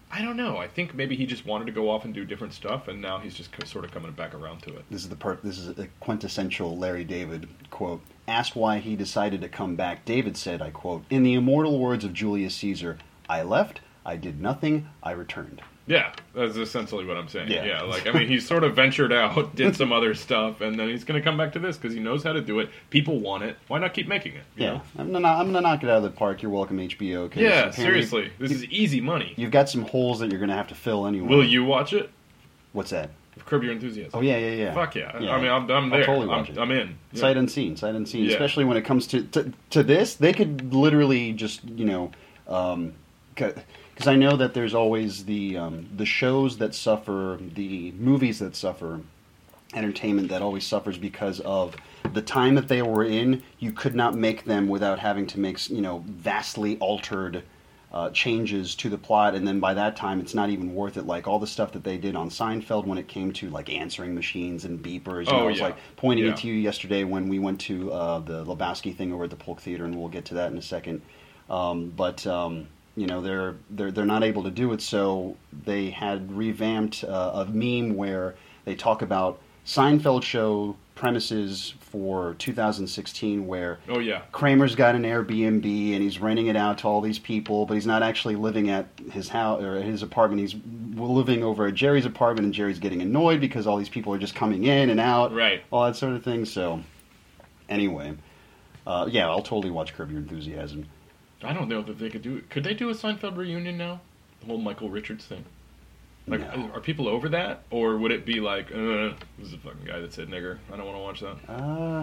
I don't know. I think maybe he just wanted to go off and do different stuff, and now he's just co- sort of coming back around to it. This is the per- This is a quintessential Larry David quote. Asked why he decided to come back, David said, I quote, "In the immortal words of Julius Caesar, I left, I did nothing, I returned." Yeah, that's essentially what I'm saying. Yeah. Yeah, like, I mean, he's sort of ventured out, did some other stuff, and then he's going to come back to this because he knows how to do it. People want it. Why not keep making it? you Yeah, know? I'm gonna I'm gonna knock it out of the park. You're welcome, H B O. 'Cause Yeah, apparently seriously. This is easy money. You've got some holes that you're gonna have to fill anyway. Will you watch it? What's that? Curb Your Enthusiasm. Oh yeah, yeah, yeah. Fuck yeah. Yeah. I mean, I'm, I'm I'll there. totally I'm, watch it. I'm in. Yeah. Sight unseen, sight unseen. Yeah. Especially when it comes to, to to this, they could literally just you know, um, because I know that there's always the um, the shows that suffer, the movies that suffer, entertainment that always suffers because of the time that they were in. You could not make them without having to make you know vastly altered. Uh, changes to the plot, and then by that time it's not even worth it. Like all the stuff that they did on Seinfeld when it came to like answering machines and beepers. You Oh, know, I was yeah. like pointing Yeah. it to you yesterday when we went to uh, the Lebowski thing over at the Polk Theater, and we'll get to that in a second. Um, but um, you know they're they're they're not able to do it, so they had revamped uh, a meme where they talk about Seinfeld show premises for two thousand sixteen where Oh, yeah. Kramer's got an Airbnb and he's renting it out to all these people, but he's not actually living at his house or his apartment. He's living over at Jerry's apartment, and Jerry's getting annoyed because all these people are just coming in and out, Right. all that sort of thing. So, anyway, uh, yeah, I'll totally watch Curb Your Enthusiasm. I don't know that they could do it. Could they do a Seinfeld reunion now? The whole Michael Richards thing. Like, No. are people over that? Or would it be like, uh, this is a fucking guy that said nigger. I don't want to watch that. Uh,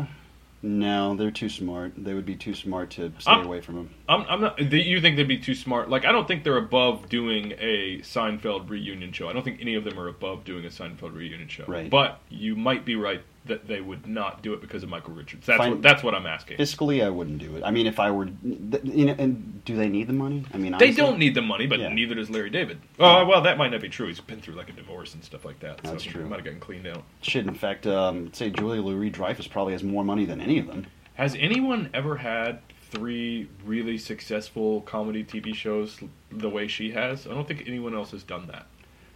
no, they're too smart. They would be too smart to stay I'm- away from him. I'm, I'm not. They, you think they'd be too smart? Like, I don't think they're above doing a Seinfeld reunion show. I don't think any of them are above doing a Seinfeld reunion show. Right. But you might be right that they would not do it because of Michael Richards. That's Fine. what. That's what I'm asking. Fiscally, I wouldn't do it. I mean, if I were, th- you know, and do they need the money? I mean, They honestly, don't need the money, but Yeah. neither does Larry David. Oh, well, that might not be true. He's been through like a divorce and stuff like that. That's so true. He might have gotten cleaned out. Shit, in fact, um, say Julia Louis-Dreyfus probably has more money than any of them. Has anyone ever had three really successful comedy T V shows the way she has? I don't think anyone else has done that.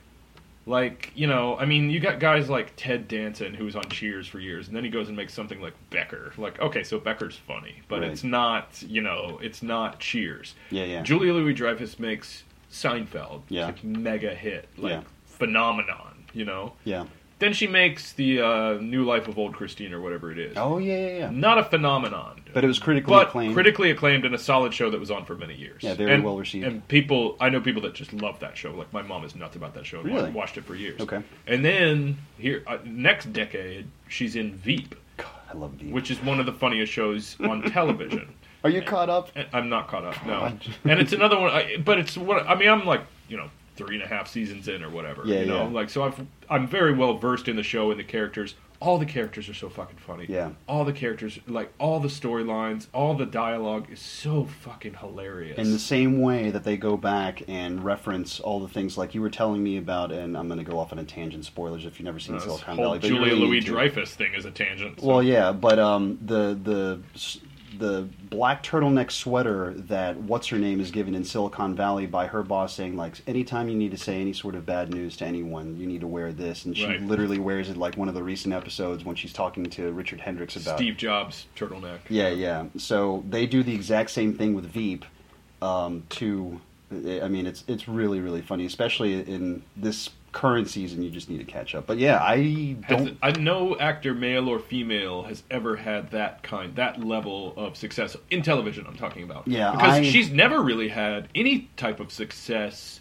Like, you know, I mean, you got guys like Ted Danson, who was on Cheers for years, and then he goes and makes something like Becker. Like, okay, so Becker's funny, but Right. it's not, you know, it's not Cheers. Yeah, yeah. Julia Louis-Dreyfus makes Seinfeld. Yeah. It's like mega hit, like Yeah. phenomenon, you know? Yeah. Then she makes the uh, New Life of Old Christine or whatever it is. Oh, yeah, yeah, yeah. Not a phenomenon. But it was critically But acclaimed. critically acclaimed and a solid show that was on for many years. Yeah, very and, well received. And people, I know people that just love that show. Like my mom is nuts about that show. and Really? Watched it for years. Okay. And then here, uh, next decade, she's in Veep, God, I love Veep. which is one of the funniest shows on television. Are you caught up? And I'm not caught up, no. God. And it's another one, I, but it's what I mean. I'm like, you know, three and a half seasons in or whatever. Yeah, you know, yeah. like so. I've, I'm very well versed in the show and the characters. All the characters are so fucking funny. Yeah. All the characters, like all the storylines, all the dialogue is so fucking hilarious. In the same way that they go back and reference all the things like you were telling me about, and I'm going to go off on a tangent, spoilers if you've never seen Uh, this Silicon whole Valley. But you Julia really Louis need to. Dreyfus thing is a tangent. so- Well, yeah, but um, the the the black turtleneck sweater that what's her name is given in Silicon Valley by her boss, saying like, anytime you need to say any sort of bad news to anyone, you need to wear this, and she Right. literally wears it like one of the recent episodes when she's talking to Richard Hendricks about. Steve Jobs turtleneck. Yeah, yeah. So they do the exact same thing with Veep. Um, to, I mean, it's it's really really funny, especially in this current season. You just need to catch up. But yeah, I Has, don't. I no actor, male or female, has ever had that kind, that level of success in television. I'm talking about. Yeah, because I- she's never really had any type of success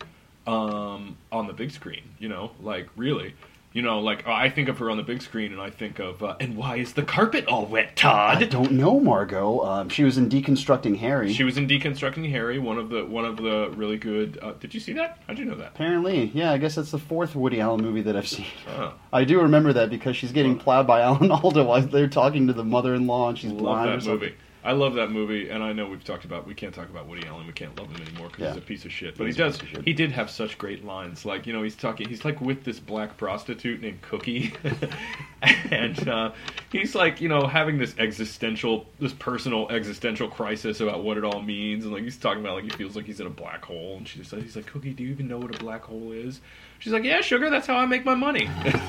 um, on the big screen. You know, like really. You know, like I think of her on the big screen, and I think of, uh, and why is the carpet all wet, Todd? I don't know, Margot. Um, she was in Deconstructing Harry. She was in Deconstructing Harry, one of the one of the really good. Uh, did you see that? How'd you know that? Apparently, yeah. I guess that's the fourth Woody Allen movie that I've seen. Oh. I do remember that because she's getting plowed by Alan Alda while they're talking to the mother-in-law, and she's Love blind or that something. movie. I love that movie, and I know we've talked about we can't talk about Woody Allen. We can't love him anymore because Yeah. he's a piece of shit. But He's he a does. piece of shit. He did have such great lines. Like you know, he's talking. He's like with this black prostitute named Cookie, and uh, he's like you know having this existential, this personal existential crisis about what it all means, and like he's talking about like he feels like he's in a black hole, and she's like, he's like, Cookie, do you even know what a black hole is? She's like, yeah, sugar, that's how I make my money.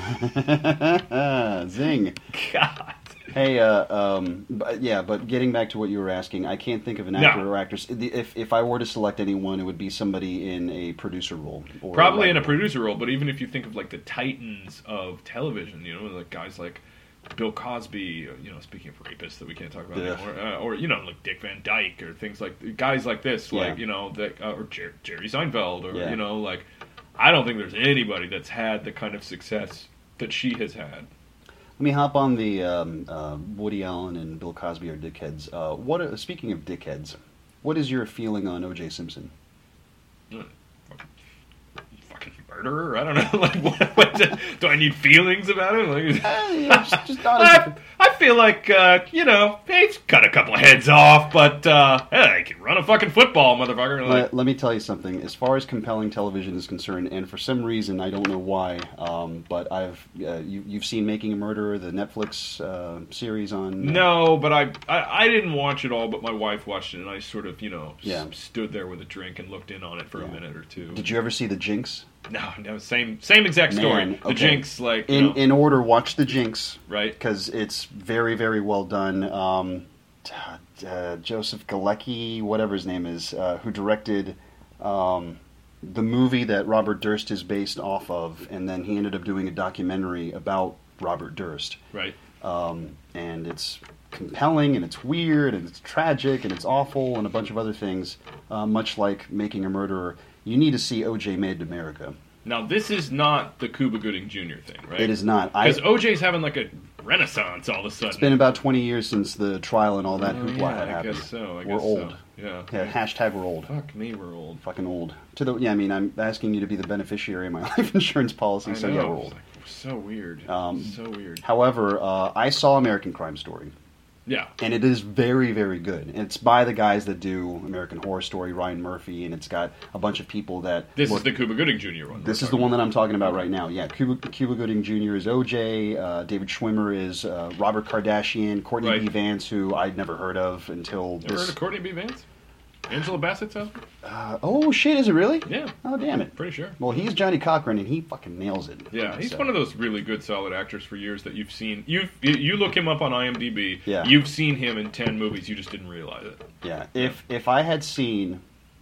Zing. God. Hey, uh, um, but, yeah, but getting back to what you were asking, I can't think of an actor No. or actress. If if I were to select anyone, it would be somebody in a producer role. Or Probably in a like- producer role, but even if you think of like the titans of television, you know, like guys like Bill Cosby, you know, speaking of rapists that we can't talk about Yeah. anymore, uh, or you know, like Dick Van Dyke or things like guys like this, like Yeah. you know, that uh, or Jer- Jerry Seinfeld, or Yeah. you know, like I don't think there's anybody that's had the kind of success that she has had. Let me hop on the um, uh, Woody Allen and Bill Cosby are dickheads. Uh, what? Are, speaking of dickheads, what is your feeling on O J Simpson? Uh, fucking, fucking murderer? I don't know. Like, what, what do, do I need feelings about it? Like, Uh, yeah, just, just not as I, I feel like, uh, you know, he's cut a couple of heads off, but uh, hey, he can run a fucking football, motherfucker. Like, Let, let me tell you something. As far as compelling television is concerned, and for some reason I don't know why, um, but I've uh, you, you've seen Making a Murderer, the Netflix uh, series on. no, but I, I I didn't watch it all, but my wife watched it, and I sort of, you know, Yeah. s- stood there with a drink and looked in on it for Yeah. a minute or two. Did you ever see The Jinx? No, no, same same exact story. Man, The okay. Jinx, like, you In know, in order, watch The Jinx, right? because it's very very well done. Um, t- uh, Joseph Galecki, whatever his name is, uh, who directed um, the movie that Robert Durst is based off of, and then he ended up doing a documentary about Robert Durst. Right. Um, and it's compelling, and it's weird, and it's tragic, and it's awful, and a bunch of other things. Uh, much like Making a Murderer, you need to see O J Made in America. Now, this is not the Cuba Gooding Junior thing, right? It is not. I, Because O J's having like a renaissance all of a sudden. it's been about twenty years since the trial and all that Oh, hoopla yeah, had I happened. guess so. I We're guess old. So. Yeah. Yeah, hashtag we're old. Fuck me, we're old. Fucking old. To the yeah, I mean, I'm asking you to be the beneficiary of my life insurance policy, I so know. yeah, we're old. Like, we're so weird. Um, so weird. However, uh, I saw American Crime Story. Yeah. And it is very, very good. And it's by the guys that do American Horror Story, Ryan Murphy, and it's got a bunch of people that. This work- is the Cuba Gooding Junior one. This we're is the talking one that I'm talking about right now. Yeah, Cuba, Cuba Gooding Junior is O J. Uh, David Schwimmer is uh, Robert Kardashian. Courtney Right. B. Vance, who I'd never heard of until about. Ever heard this. of Courtney B. Vance? Angela Bassett's husband? Uh, oh shit! Is it really? Yeah. Oh damn it! Pretty sure. Well, he's Johnny Cochran, and he fucking nails it. Yeah, he's So- one of those really good, solid actors for years that you've seen. You you look him up on IMDb. Yeah. You've seen him in ten movies. You just didn't realize it. Yeah, if if I had seen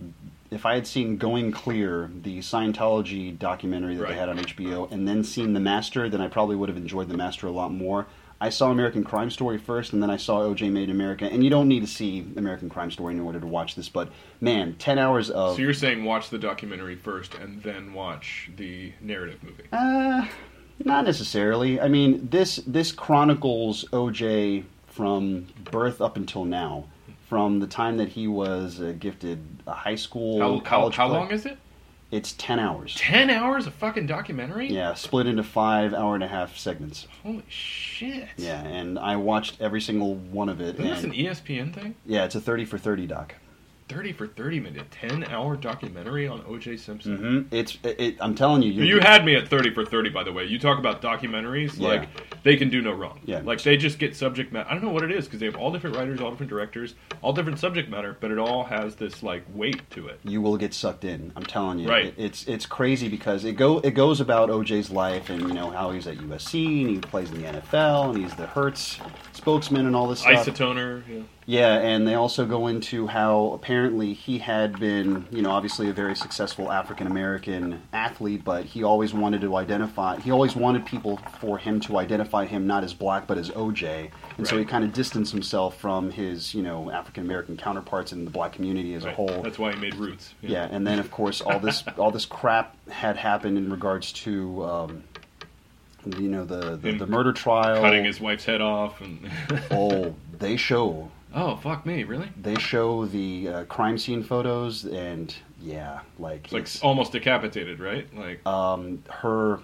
if I had seen Going Clear, the Scientology documentary that Right. they had on H B O, and then seen The Master, then I probably would have enjoyed The Master a lot more. I saw American Crime Story first, and then I saw O J Made in America. And you don't need to see American Crime Story in order to watch this, but man, ten hours of So you're saying watch the documentary first and then watch the narrative movie? Uh, not necessarily. I mean, this this chronicles O J from birth up until now, from the time that he was uh, gifted a high school, How, how, college. how play- long is it? It's ten hours. Ten hours of fucking documentary? Yeah, split into five hour and a half segments. Holy shit. Yeah, and I watched every single one of it. Isn't this and an E S P N thing? yeah, it's a thirty for thirty doc. thirty for thirty minute, ten hour documentary on O J Simpson. Mm-hmm. It's it, it, I'm telling you, You had me at thirty for thirty, by the way. You talk about documentaries, Yeah. like, they can do no wrong. Yeah. Like, they just get subject matter. I don't know what it is, because they have all different writers, all different directors, all different subject matter, but it all has this, like, weight to it. you will get sucked in. I'm telling you, Right. It, it's it's crazy because it go it goes about O J's life and you know how he's at U S C and he plays in the N F L and he's the Hertz spokesman and all this stuff. Isotoner, yeah. Yeah, and they also go into how apparently he had been, you know, obviously a very successful African American athlete, but he always wanted to identify, he always wanted people for him to identify him not as black but as O J. And so he Right. kind of distanced himself from his, you know, African American counterparts in the black community as Right. a whole. That's why he made Roots. Yeah, and then of course all this all this crap had happened in regards to um, you know the the, Him the murder trial. Cutting his wife's head off. and Oh, they show Oh, fuck me, really? they show the uh, crime scene photos, and yeah, like It's like it's, almost decapitated, right? Like, um, her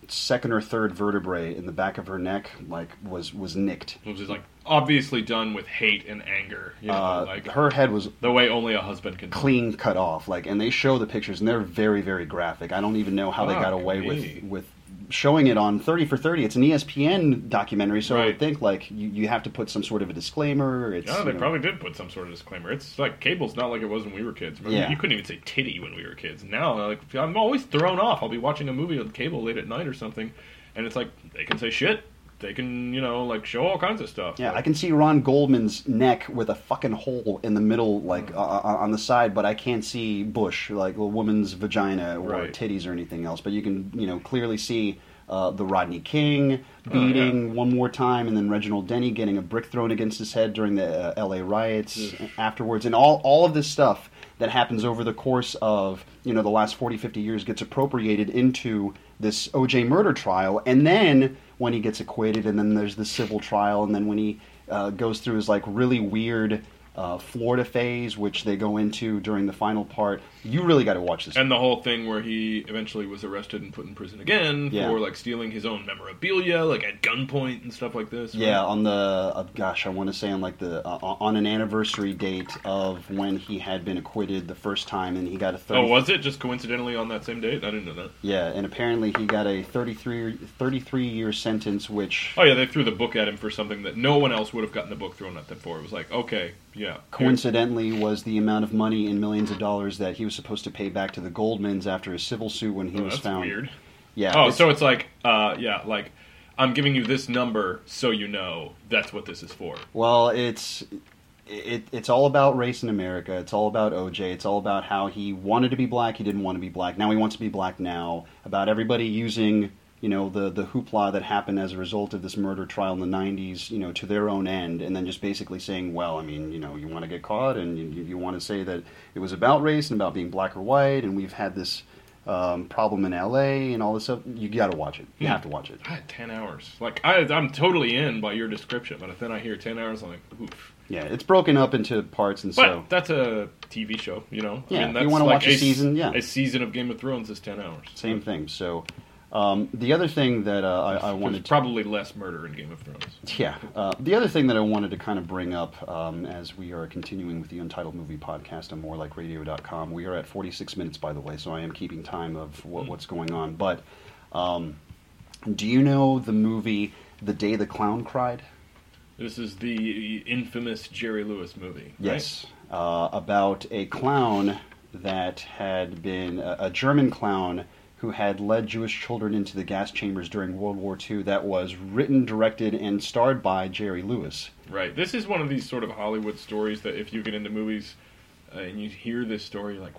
second or third vertebrae in the back of her neck like was was nicked. Which is like obviously done with hate and anger. You know, Uh, like her head was the way only a husband can. clean cut off, like, and they show the pictures, and they're very, very graphic. I don't even know how they got Fuck away me. with with showing it on thirty for thirty. It's an E S P N documentary, so I Right. would think like you, you have to put some sort of a disclaimer. It's, Yeah, they you know, probably did put some sort of disclaimer. It's like cable's not like it was when we were kids. Remember, Yeah. You couldn't even say titty when we were kids. Now, like, I'm always thrown off. I'll be watching a movie on cable late at night or something, and it's like they can say shit. They can, you know, like show all kinds of stuff. Yeah, like, I can see Ron Goldman's neck with a fucking hole in the middle, like uh, uh, on the side, but I can't see bush, like a woman's vagina or Right. titties or anything else. But you can, you know, clearly see uh, the Rodney King beating Oh, yeah. one more time, and then Reginald Denny getting a brick thrown against his head during the uh, L A riots afterwards, and all all of this stuff that happens over the course of, you know, the last forty, fifty years gets appropriated into this O J murder trial, and then when he gets acquitted, and then there's the civil trial, and then when he uh, goes through his like really weird uh, Florida phase, which they go into during the final part. You really got to watch this. And the whole thing where he eventually was arrested and put in prison again Yeah. for like stealing his own memorabilia, like at gunpoint and stuff like this. right? Yeah, on the uh, gosh, I want to say on like the uh, on an anniversary date of when he had been acquitted the first time, and he got a thirty. Oh, was it just coincidentally on that same date? I didn't know that. Yeah, and apparently he got a thirty-three, thirty-three year sentence, which Oh yeah, they threw the book at him for something that no one else would have gotten the book thrown at them for. It was like, okay, yeah. coincidentally was the amount of money in millions of dollars that he was supposed to pay back to the Goldmans after his civil suit when he Oh, was that's found. weird. Yeah. Oh, it's- so it's like, uh, yeah, like I'm giving you this number so you know that's what this is for. Well, it's it, it's all about race in America. It's all about O J. It's all about how he wanted to be black. He didn't want to be black. Now he wants to be black now. About everybody using, you know, the, the hoopla that happened as a result of this murder trial in the nineties, you know, to their own end, and then just basically saying, well, I mean, you know, you want to get caught, and you, you want to say that it was about race and about being black or white, and we've had this um, problem in L A and all this stuff. You got to watch it. You Hmm. have to watch it. I had ten hours. Like I, I'm totally in by your description, but then I hear ten hours, I'm like, oof. Yeah, it's broken up into parts, and But so that's a T V show, you know. Yeah, I if mean, you that's wanna like watch a s- season, yeah. a season of Game of Thrones is ten hours. same thing. So um, the other thing that uh, I, I There's wanted to probably less murder in Game of Thrones. Yeah. Uh, the other thing that I wanted to kind of bring up um, as we are continuing with the Untitled Movie Podcast on more like radio dot com, we are at forty-six minutes, by the way, so I am keeping time of what, what's going on. But um, do you know the movie The Day the Clown Cried? This is the infamous Jerry Lewis movie. right? Yes. Uh, about a clown that had been a, a German clown who had led Jewish children into the gas chambers during World War Two, that was written, directed, and starred by Jerry Lewis. Right. This is one of these sort of Hollywood stories that if you get into movies uh, and you hear this story, you're like,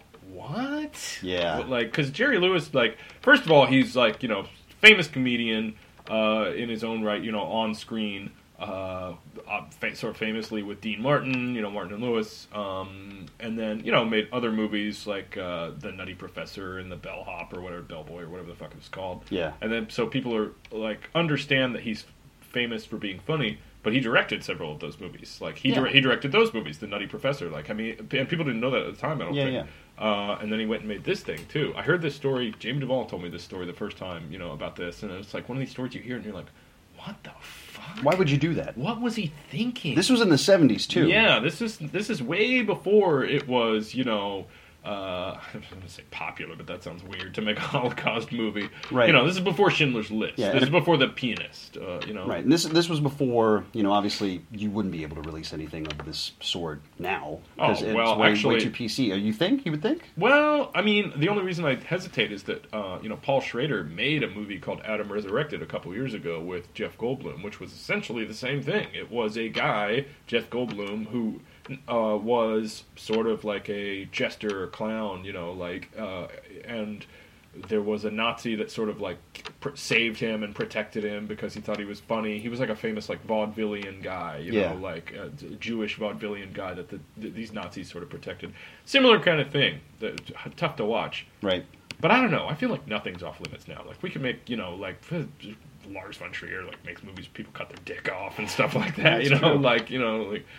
what? Yeah. But, like, because Jerry Lewis, like, first of all, he's like, you know, famous comedian uh, in his own right, you know, on screen. Uh, uh, fa- sort of famously with Dean Martin, you know, Martin and Lewis, um, and then, you know, made other movies like uh, The Nutty Professor and The Bellhop or whatever, Bellboy or whatever the fuck it was called. Yeah. And then, so people are, like, understand that he's famous for being funny, but he directed several of those movies. Like, he, Yeah. dir- he directed those movies, The Nutty Professor. Like, I mean, and people didn't know that at the time, I don't Yeah, think. Uh, and then he went and made this thing, too. I heard this story, Jamie Duvall told me this story the first time, you know, about this, and it's like one of these stories you hear and you're like, what the fuck? Why would you do that? What was he thinking? This was in the seventies too. Yeah, this is this is way before it was, you know, uh, I'm going to say popular, but that sounds weird to make a Holocaust movie. Right. You know, this is before Schindler's List. Yeah, this and is it- before The Pianist. Uh, you know, Right. And this this was before, you know, obviously you wouldn't be able to release anything of this sort now because Oh, it's well, way, actually- way too P C. Uh, You think? You would think? Well, I mean, the only reason I hesitate is that uh, you know Paul Schrader made a movie called Adam Resurrected a couple years ago with Jeff Goldblum, which was essentially the same thing. It was a guy, Jeff Goldblum, who uh, was sort of like a jester or clown, you know, like, uh, and there was a Nazi that sort of like pr- saved him and protected him because he thought he was funny. He was like a famous like vaudevillian guy, you Yeah. know, like a Jewish vaudevillian guy that the, th- these Nazis sort of protected. Similar kind of thing. That, tough to watch. Right. But I don't know. I feel like nothing's off limits now. Like we could make, you know, like Lars von Trier like makes movies where people cut their dick off and stuff like that. That's you know, true. like you know, like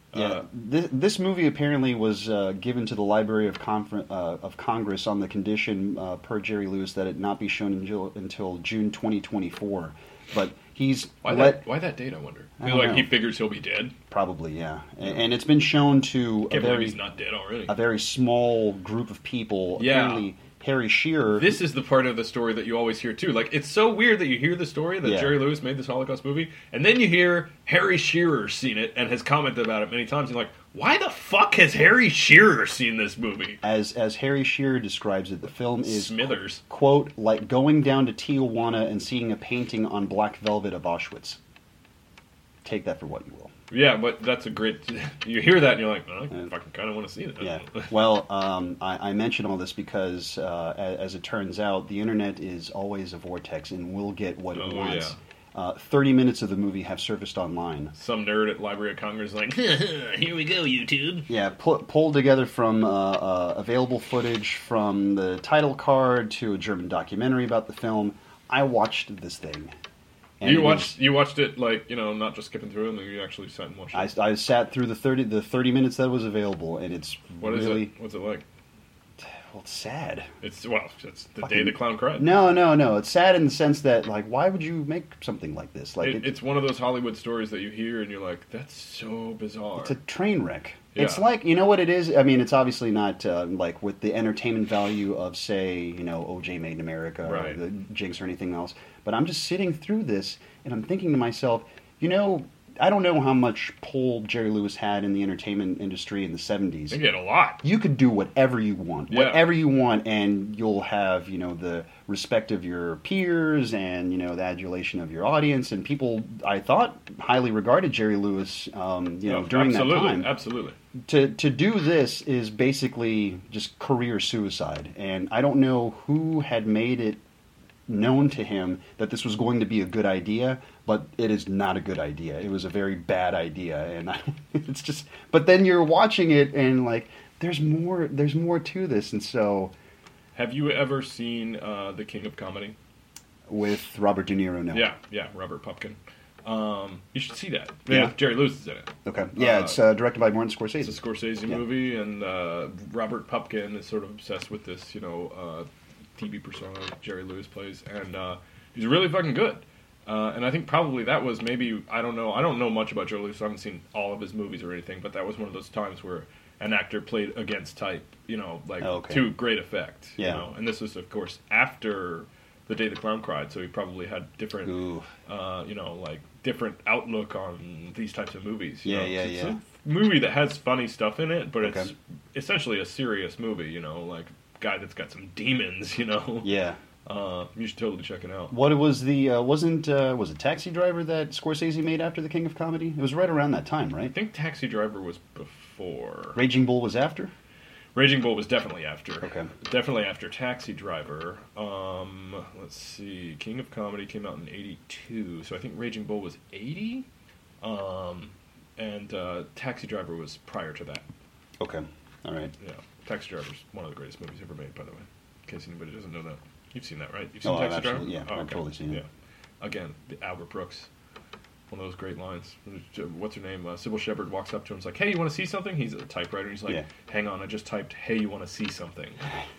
Yeah, Uh, this, this movie apparently was uh, given to the Library of, Confer- uh, of Congress on the condition, uh, per Jerry Lewis, that it not be shown until, until June twenty twenty-four. But he's why let that? Why that date? I wonder. I Feel don't like know. he figures he'll be dead. probably, yeah, and, and it's been shown to a Can't believe very he's not dead already. a very small group of people. Yeah. Apparently, Harry Shearer. This is the part of the story that you always hear too. Like, it's so weird that you hear the story that Yeah. Jerry Lewis made this Holocaust movie, and then you hear Harry Shearer's seen it and has commented about it many times. You're like, why the fuck has Harry Shearer seen this movie? as as Harry Shearer describes it, the film is Smithers. quote like going down to Tijuana and seeing a painting on black velvet of Auschwitz. Take that for what you will. Yeah, but that's a great. You hear that and you're like, oh, I Yeah. fucking kind of want to see that. Yeah. Well, um, I, I mention all this because, uh, as, as it turns out, the internet is always a vortex and will get what it Oh, wants. yeah. Uh, Thirty minutes of the movie have surfaced online. Some nerd at Library of Congress is like, here we go, YouTube. Yeah, pu- pulled together from uh, uh, available footage from the title card to a German documentary about the film. I watched this thing. And You it watched you watched it like, you know, not just skipping through it, and you actually sat and watched it. was- I, I sat through the thirty the thirty minutes that was available, and it's What is really it? What's it like? well, it's sad. It's well, it's the Fucking- day the clown cried. No, no, no. It's sad in the sense that, like, why would you make something like this? Like, It, it, it's one of those Hollywood stories that you hear and you're like, that's so bizarre. it's a train wreck. Yeah. It's like, you know what it is? I mean, it's obviously not uh, like with the entertainment value of, say, you know, O J Made in America Right. or the Jinx or anything else. But I'm just sitting through this and I'm thinking to myself, you know, I don't know how much pull Jerry Lewis had in the entertainment industry in the seventies. They get a lot. You could do whatever you want, Yeah. whatever you want, and you'll have, you know, the respect of your peers and, you know, the adulation of your audience. And people, I thought, highly regarded Jerry Lewis, um, you know, No, during absolutely, that time. Absolutely. To to do this is basically just career suicide, and I don't know who had made it known to him that this was going to be a good idea, but it is not a good idea. It was a very bad idea, and I, it's just. But then you're watching it, and like, there's more. There's more to this, and so Have you ever seen uh, The King of Comedy? with Robert De Niro, no. Yeah, yeah, Robert Pupkin. Um, you should see that. Yeah. Yeah, Jerry Lewis is in it. Okay. Yeah, Uh, it's uh, directed by Martin Scorsese. It's a Scorsese Yeah. movie, and uh, Robert Pupkin is sort of obsessed with this, you know, uh, T V persona Jerry Lewis plays, and uh, he's really fucking good. Uh, and I think probably that was maybe, I don't know, I don't know much about Jerry Lewis. I haven't seen all of his movies or anything, but that was one of those times where an actor played against type, you know, like Oh, okay. to great effect. Yeah. You know? And this was, of course, after The Day the Clown Cried, so he probably had different, Ooh. uh, you know, like different outlook on these types of movies. you Yeah, know? yeah, it's yeah. a movie that has funny stuff in it, but it's Okay. essentially a serious movie. You know, like guy that's got some demons. You know, Yeah. uh, you should totally check it out. What was the uh, wasn't uh, was it Taxi Driver that Scorsese made after The King of Comedy? It was right around that time, I right? think Taxi Driver was before. Raging Bull was after. Raging Bull was definitely after. Okay. Definitely after Taxi Driver. Um, let's see. King of Comedy came out in eighty-two, so I think Raging Bull was eighty. Um, and uh, Taxi Driver was prior to that. Okay. All right. Yeah. Taxi Driver's one of the greatest movies ever made, by the way. In case anybody doesn't know that. You've seen that, right? You've seen Oh, I've Taxi Driver? absolutely- yeah, I've totally seen it. Yeah. Again, the Albert Brooks. One of those great lines. What's her name? Uh, Sybil Shepherd walks up to him and is like, hey, you want to see something? He's a typewriter. And he's like, Yeah. hang on, I just typed, hey, you want to see something?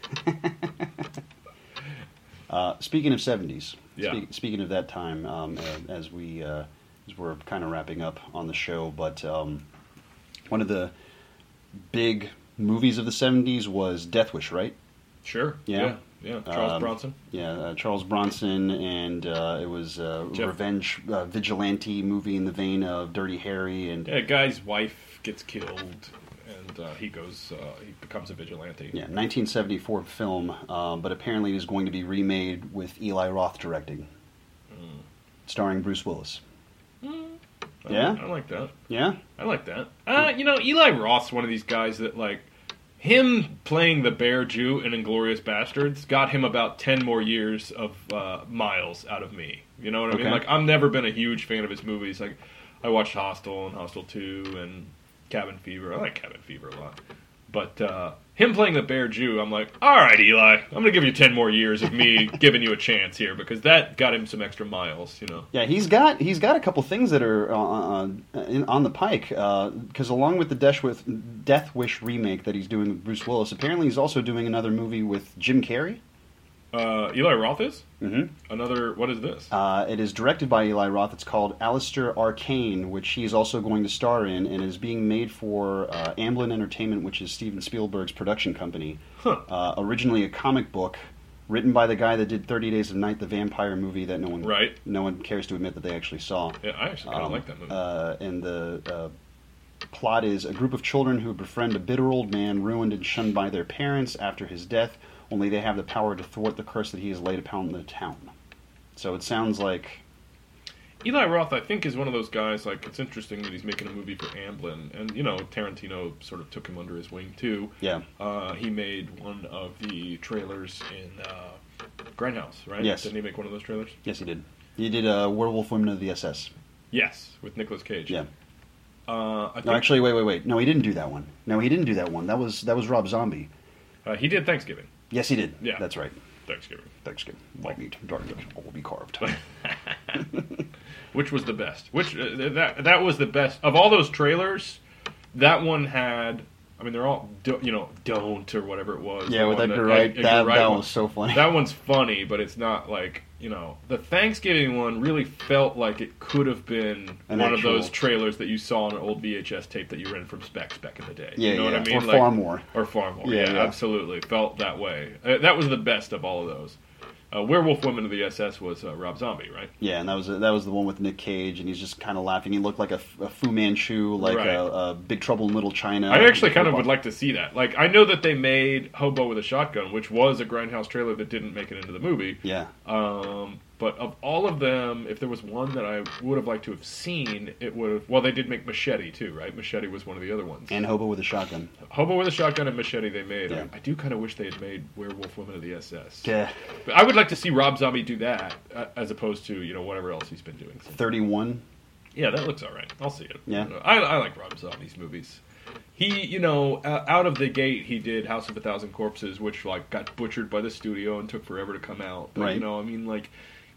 Uh, speaking of seventies, Yeah. spe- speaking of that time, um, uh, as we uh, as we're kind of wrapping up on the show, but um, one of the big movies of the seventies was Death Wish, right? Sure. Yeah. Yeah. yeah. Charles Um, Bronson. Yeah, uh, Charles Bronson, and uh, it was a Jeff- revenge uh, vigilante movie in the vein of Dirty Harry, and Yeah, a guy's wife gets killed, and uh, he goes, uh, he becomes a vigilante. yeah, nineteen seventy-four film, um, but apparently it is going to be remade with Eli Roth directing, Mm. starring Bruce Willis. I Yeah? like- I like that. Yeah, I like that. Uh, you know, Eli Roth's one of these guys that, like, him playing the Bear Jew in Inglourious Bastards got him about ten more years of uh, miles out of me. You know what I mean? Okay. Like, I've never been a huge fan of his movies. Like, I watched Hostel and Hostel two and Cabin Fever. I like Cabin Fever a lot. But uh, him playing the Bear Jew, I'm like, all right, Eli, I'm going to give you ten more years of me giving you a chance here, because that got him some extra miles, you know. Yeah, he's got he's got a couple things that are uh, in, on the pike, because uh, along with the Death, with Death Wish remake that he's doing with Bruce Willis, apparently he's also doing another movie with Jim Carrey. Uh, Eli Roth is? Mm-hmm. Another, what is this? Uh, it is directed by Eli Roth. It's called Alistair Arcane, which he is also going to star in, and is being made for uh, Amblin Entertainment, which is Steven Spielberg's production company. Huh. Uh, originally a comic book written by the guy that did thirty Days of Night, the vampire movie that no one right. no one cares to admit that they actually saw. Yeah, I actually kind of um, like that movie. Uh, and the uh, plot is a group of children who befriend a bitter old man ruined and shunned by their parents after his death, only they have the power to thwart the curse that he has laid upon the town. So it sounds like... Eli Roth, I think, is one of those guys, like, it's interesting that he's making a movie for Amblin, and, you know, Tarantino sort of took him under his wing, too. Yeah. Uh, he made one of the trailers in uh, Grindhouse, right? Yes. Didn't he make one of those trailers? Yes, he did. He did uh, Werewolf Women of the S S. Yes, with Nicolas Cage. Yeah. Uh, I think, No, actually, wait, wait, wait. No, he didn't do that one. No, he didn't do that one. That was that was Rob Zombie. uh, he did Thanksgiving. Yes, he did. Yeah. That's right. Thanksgiving. Thanksgiving. White meat, dark meat, all will be carved. Which was the best? Which uh, that that was the best of all those trailers. That one had. I mean, they're all do, you know don't or whatever it was. Yeah, the with one Edgar Wright. Edgar That, Wright that one. was so funny. That one's funny, but it's not like you know the Thanksgiving one really felt like it could have been An one actual- of those trailers that you saw on an old V H S tape that you rented from Specs back in the day. Yeah, you know yeah. what I mean? Or Like- far more. Or far more. Yeah, Yeah, yeah. absolutely. Felt that way. Uh, that was the best of all of those. Uh, Werewolf Women of the S S was uh, Rob Zombie, right? Yeah, and that was that was the one with Nick Cage, and he's just kind of laughing. He looked like a, a Fu Manchu, like Right. a, a Big Trouble in Little China. I actually kind of would like to see that. Like, I know that they made Hobo with a Shotgun, which was a Grindhouse trailer that didn't make it into the movie. Yeah. Um, but of all of them, if there was one that I would have liked to have seen, it would have... Well, they did make Machete, too, right? Machete was one of the other ones. And Hobo with a Shotgun. Hobo with a Shotgun and Machete they made. Yeah. I, I do kind of wish they had made Werewolf Women of the S S. Yeah. But I would like to see Rob Zombie do that, uh, as opposed to, you know, whatever else he's been doing. since. thirty-one. Yeah, that looks all right. I'll see it. Yeah. I, I like Rob Zombie's movies. He, you know, uh, out of the gate, he did House of a Thousand Corpses, which like got butchered by the studio and took forever to come out. But Right. you know, I mean, like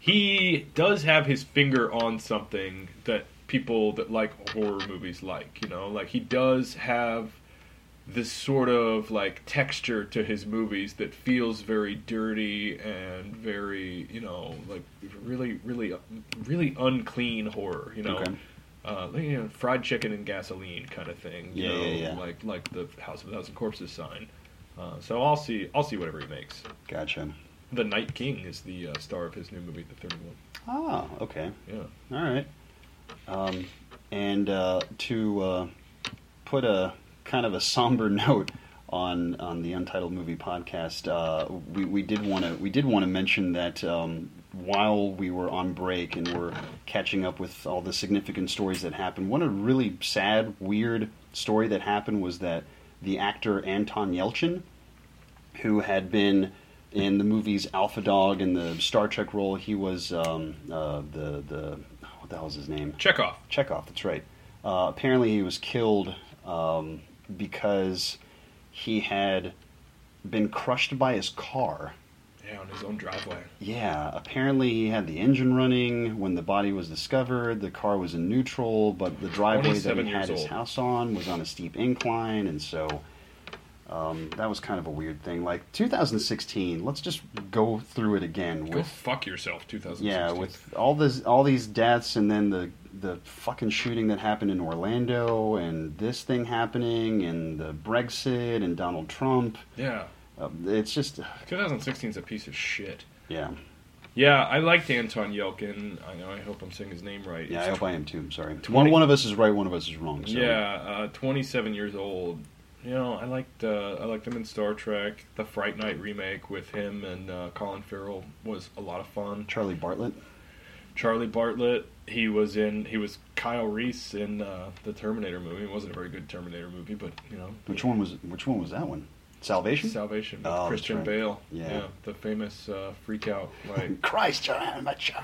he does have his finger on something that people that like horror movies like. You know, like he does have this sort of like texture to his movies that feels very dirty and very, you know, like really, really, really unclean horror. You know. Okay. Uh, you know, fried chicken and gasoline kind of thing. You Yeah, know, yeah, yeah. Like like the House of a Thousand Corpses sign. Uh, so I'll see. I'll see whatever he makes. Gotcha. The Night King is the uh, star of his new movie, The thirty-one. Ah, okay. Yeah. All right. Um, and uh, to uh, put a kind of a somber note on on the Untitled Movie Podcast, uh, we we did want to we did want to mention that um, while we were on break and we're catching up with all the significant stories that happened, one a really sad, weird story that happened was that the actor Anton Yelchin, who had been in the movies Alpha Dog and the Star Trek role, he was um, uh, the the what the hell is his name? Chekhov. Chekhov. That's right. Uh, apparently, he was killed um, because he had been crushed by his car. Yeah, on his own driveway. Yeah, apparently he had the engine running when the body was discovered. The car was in neutral, but the driveway that twenty-seven he had years his old. house on was on a steep incline, and so um, that was kind of a weird thing. Like two thousand sixteen, let's just go through it again Go with fuck yourself, twenty sixteen. yeah, with all this, all these deaths, and then the the fucking shooting that happened in Orlando, and this thing happening, and the Brexit, and Donald Trump. Yeah. Uh, it's just twenty sixteen is a piece of shit. yeah, Yeah, I liked Anton Yelchin. I know. I hope I'm saying his name right. yeah. I He's hope I am too. I'm sorry. twenty One one of us is right, one of us is wrong. So. Yeah, uh, twenty-seven years old. You know, I liked uh, I liked him in Star Trek. The Fright Night remake with him and uh, Colin Farrell was a lot of fun. Charlie Bartlett. Charlie Bartlett. He was in. He was Kyle Reese in uh, the Terminator movie. It wasn't a very good Terminator movie, but you know. Which one was Which one was that one? Salvation. Salvation with Oh, that's Christian right. Bale. Yeah. the famous uh, freak out. Like, Christ, you're amateur.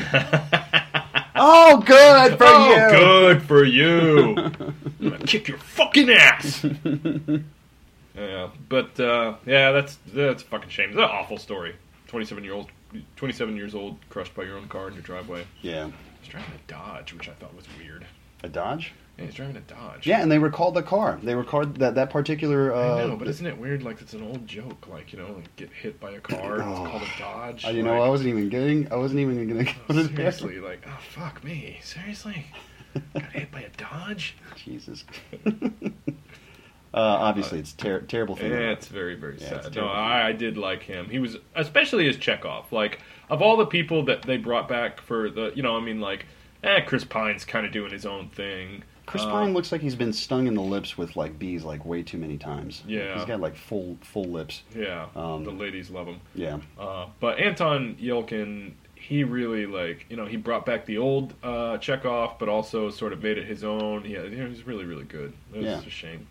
Oh, good for oh, you. good for you. I'm gonna kick your fucking ass. Yeah, but uh, yeah, that's that's a fucking shame. It's an awful story. Twenty-seven year old, twenty-seven years old, crushed by your own car in your driveway. Yeah. He's driving a Dodge, which I thought was weird. A Dodge? Yeah, he's driving a Dodge. Yeah, and they recalled the car. They recalled that that particular. Uh, I know, but isn't it weird? Like it's an old joke, like you know, like get hit by a car. Oh. It's called a Dodge. Uh, you like, know, I wasn't even getting. I wasn't even gonna go to seriously, like oh fuck me, seriously, got hit by a Dodge. Jesus. Uh, obviously, it's ter- terrible thing. Yeah, it's very, very Yeah, sad. it's No, terrible. I, I did like him. He was, especially as Chekhov. Like, of all the people that they brought back for the, you know, I mean, like, eh, Chris Pine's kind of doing his own thing. Chris Uh, Pine looks like he's been stung in the lips with like bees like way too many times. Yeah. He's got like full full lips. Yeah, Um, the ladies love him. Yeah. Uh, but Anton Yelkin, he really, like, you know, he brought back the old uh, Chekhov, but also sort of made it his own. Yeah, you know, he's really, really good. It was Yeah. a shame.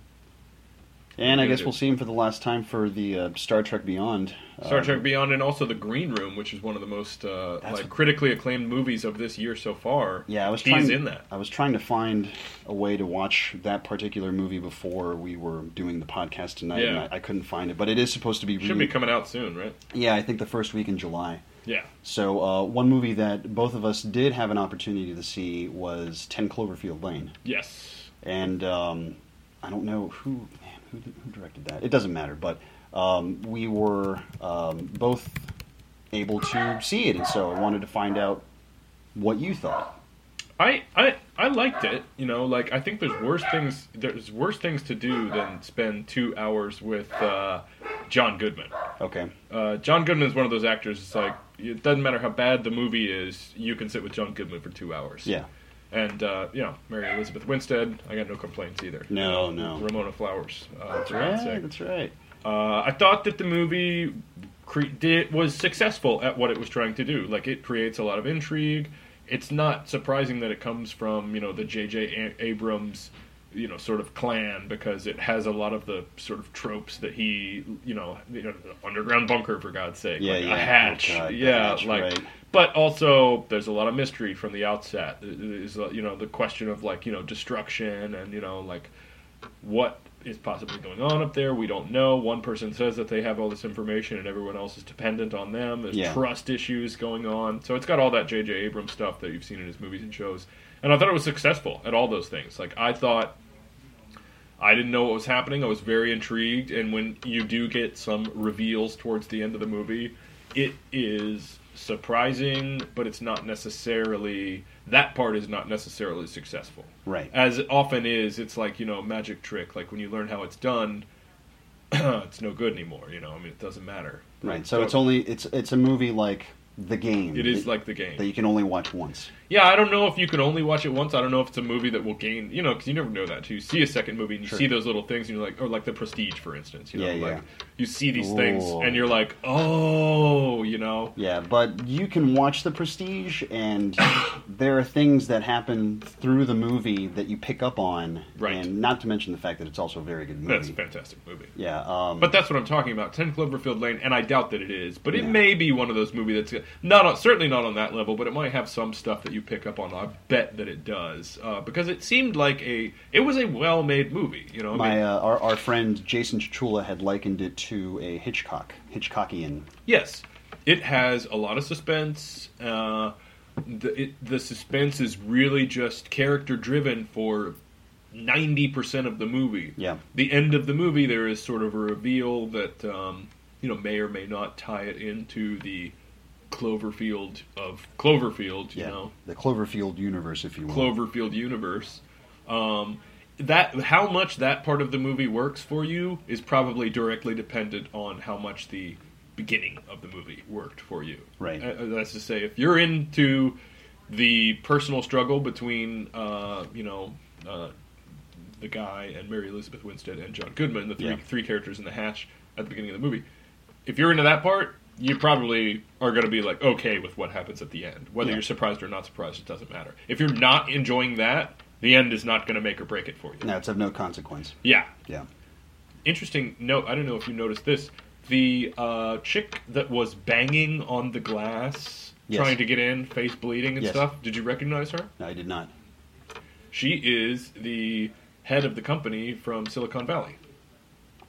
And I Yeah, guess it we'll is. see him for the last time for the uh, Star Trek Beyond. Star Uh, Trek Beyond, and also The Green Room, which is one of the most uh, That's like what- critically acclaimed movies of this year so far. Yeah, I was He's trying. in that. I was trying to find a way to watch that particular movie before we were doing the podcast tonight, Yeah. and I, I couldn't find it. But it is supposed to be. Should Really, be coming out soon, right? yeah, I think the first week in July. Yeah. So uh, one movie that both of us did have an opportunity to see was Ten Cloverfield Lane, Yes. and um, I don't know who man, who, who directed that. It doesn't matter, but um, we were um, both able to see it, and so I wanted to find out what you thought. I, I I liked it. You know, like I think there's worse things. There's worse things to do than spend two hours with uh, John Goodman. Okay. Uh, John Goodman is one of those actors. It's like it doesn't matter how bad the movie is, you can sit with John Goodman for two hours. Yeah. And uh, you know, Mary Elizabeth Winstead, I got no complaints either. No, no. Ramona Flowers. Uh, That's for God's right. sake. That's right. Uh, I thought that the movie cre- did, was successful at what it was trying to do. Like, it creates a lot of intrigue. It's not surprising that it comes from, you know, the J J A- Abrams, you know, sort of clan, because it has a lot of the sort of tropes that he, you know, you know underground bunker, for God's sake. Yeah, like yeah. a hatch. Oh, God, the yeah, hatch, like... right. But also, there's a lot of mystery from the outset. Is you know the question of like you know destruction and you know like what is possibly going on up there. We don't know. One person says that they have all this information, and everyone else is dependent on them. There's Yeah. trust issues going on. So it's got all that J J Abrams stuff that you've seen in his movies and shows. And I thought it was successful at all those things. Like I thought. I didn't know what was happening. I was very intrigued, and when you do get some reveals towards the end of the movie, it is surprising, but it's not necessarily that part is not necessarily successful. Right. As it often is, it's like, you know, a magic trick. Like when you learn how it's done, it's no good anymore, you know. I mean, it doesn't matter. Right. So it's only it's it's a movie like The Game. It is that, like The Game. that you can only watch once. Yeah, I don't know if you can only watch it once. I don't know if it's a movie that will gain, you know, because you never know that. Too. You see a second movie and you Sure. see those little things, and you're like, or like The Prestige, for instance. You know, Yeah, yeah. like you see these things Ooh. and you're like, oh, you know. Yeah, but you can watch The Prestige, and there are things that happen through the movie that you pick up on, Right. and not to mention the fact that it's also a very good movie. That's a fantastic movie. Yeah, um, But that's what I'm talking about. Ten Cloverfield Lane, and I doubt that it is, but it Yeah. may be one of those movies that's not on, certainly not on that level, but it might have some stuff that you pick up on. I bet that it does, uh, because it seemed like a it was a well-made movie. You know, I my mean, uh, our our friend Jason Chichula had likened it to a Hitchcock, Hitchcockian. yes, it has a lot of suspense. Uh, the it, the suspense is really just character-driven for ninety percent of the movie. Yeah. The end of the movie, there is sort of a reveal that um, you know may or may not tie it into the Cloverfield of Cloverfield, you Yeah, know, the Cloverfield universe, if you will. Cloverfield universe. Um, that how much that part of the movie works for you is probably directly dependent on how much the beginning of the movie worked for you. Right. Uh, that's to say, if you're into the personal struggle between, uh, you know, uh, the guy and Mary Elizabeth Winstead and John Goodman, the three Yeah. three characters in the hatch at the beginning of the movie, if you're into that part, you probably are going to be like okay with what happens at the end. Whether Yeah. you're surprised or not surprised, it doesn't matter. If you're not enjoying that, the end is not going to make or break it for you. No, it's of no consequence. Yeah. Yeah. Interesting note. I don't know if you noticed this. The uh, chick that was banging on the glass, Yes. trying to get in, face bleeding and Yes. stuff. Did you recognize her? No, I did not. She is the head of the company from Silicon Valley.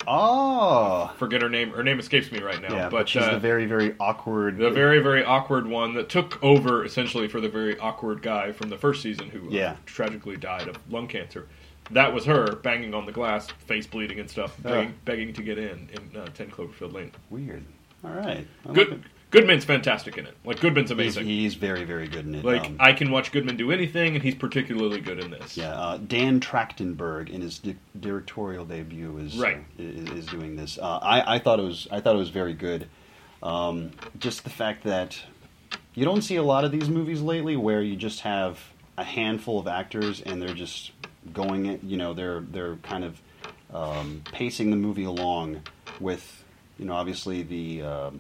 Oh. Forget her name. Her name escapes me right now. Yeah, but, but she's uh, the very, very awkward... The very, very awkward one that took over, essentially, for the very awkward guy from the first season who yeah. uh, tragically died of lung cancer. That was her, banging on the glass, face bleeding and stuff, begging, Oh. begging to get in, in uh, ten Cloverfield Lane. Weird. All right. I Good. like it. Goodman's fantastic in it. Like, Goodman's He's, amazing. he's very, very good in it. Like, Um, I can watch Goodman do anything, and he's particularly good in this. Yeah, uh, Dan Trachtenberg in his di- directorial debut is Right. uh, is, is doing this. Uh, I, I thought it was I thought it was very good. Um, just the fact that you don't see a lot of these movies lately where you just have a handful of actors and they're just going it. You know, they're they're kind of um, pacing the movie along with, you know, obviously the. Um,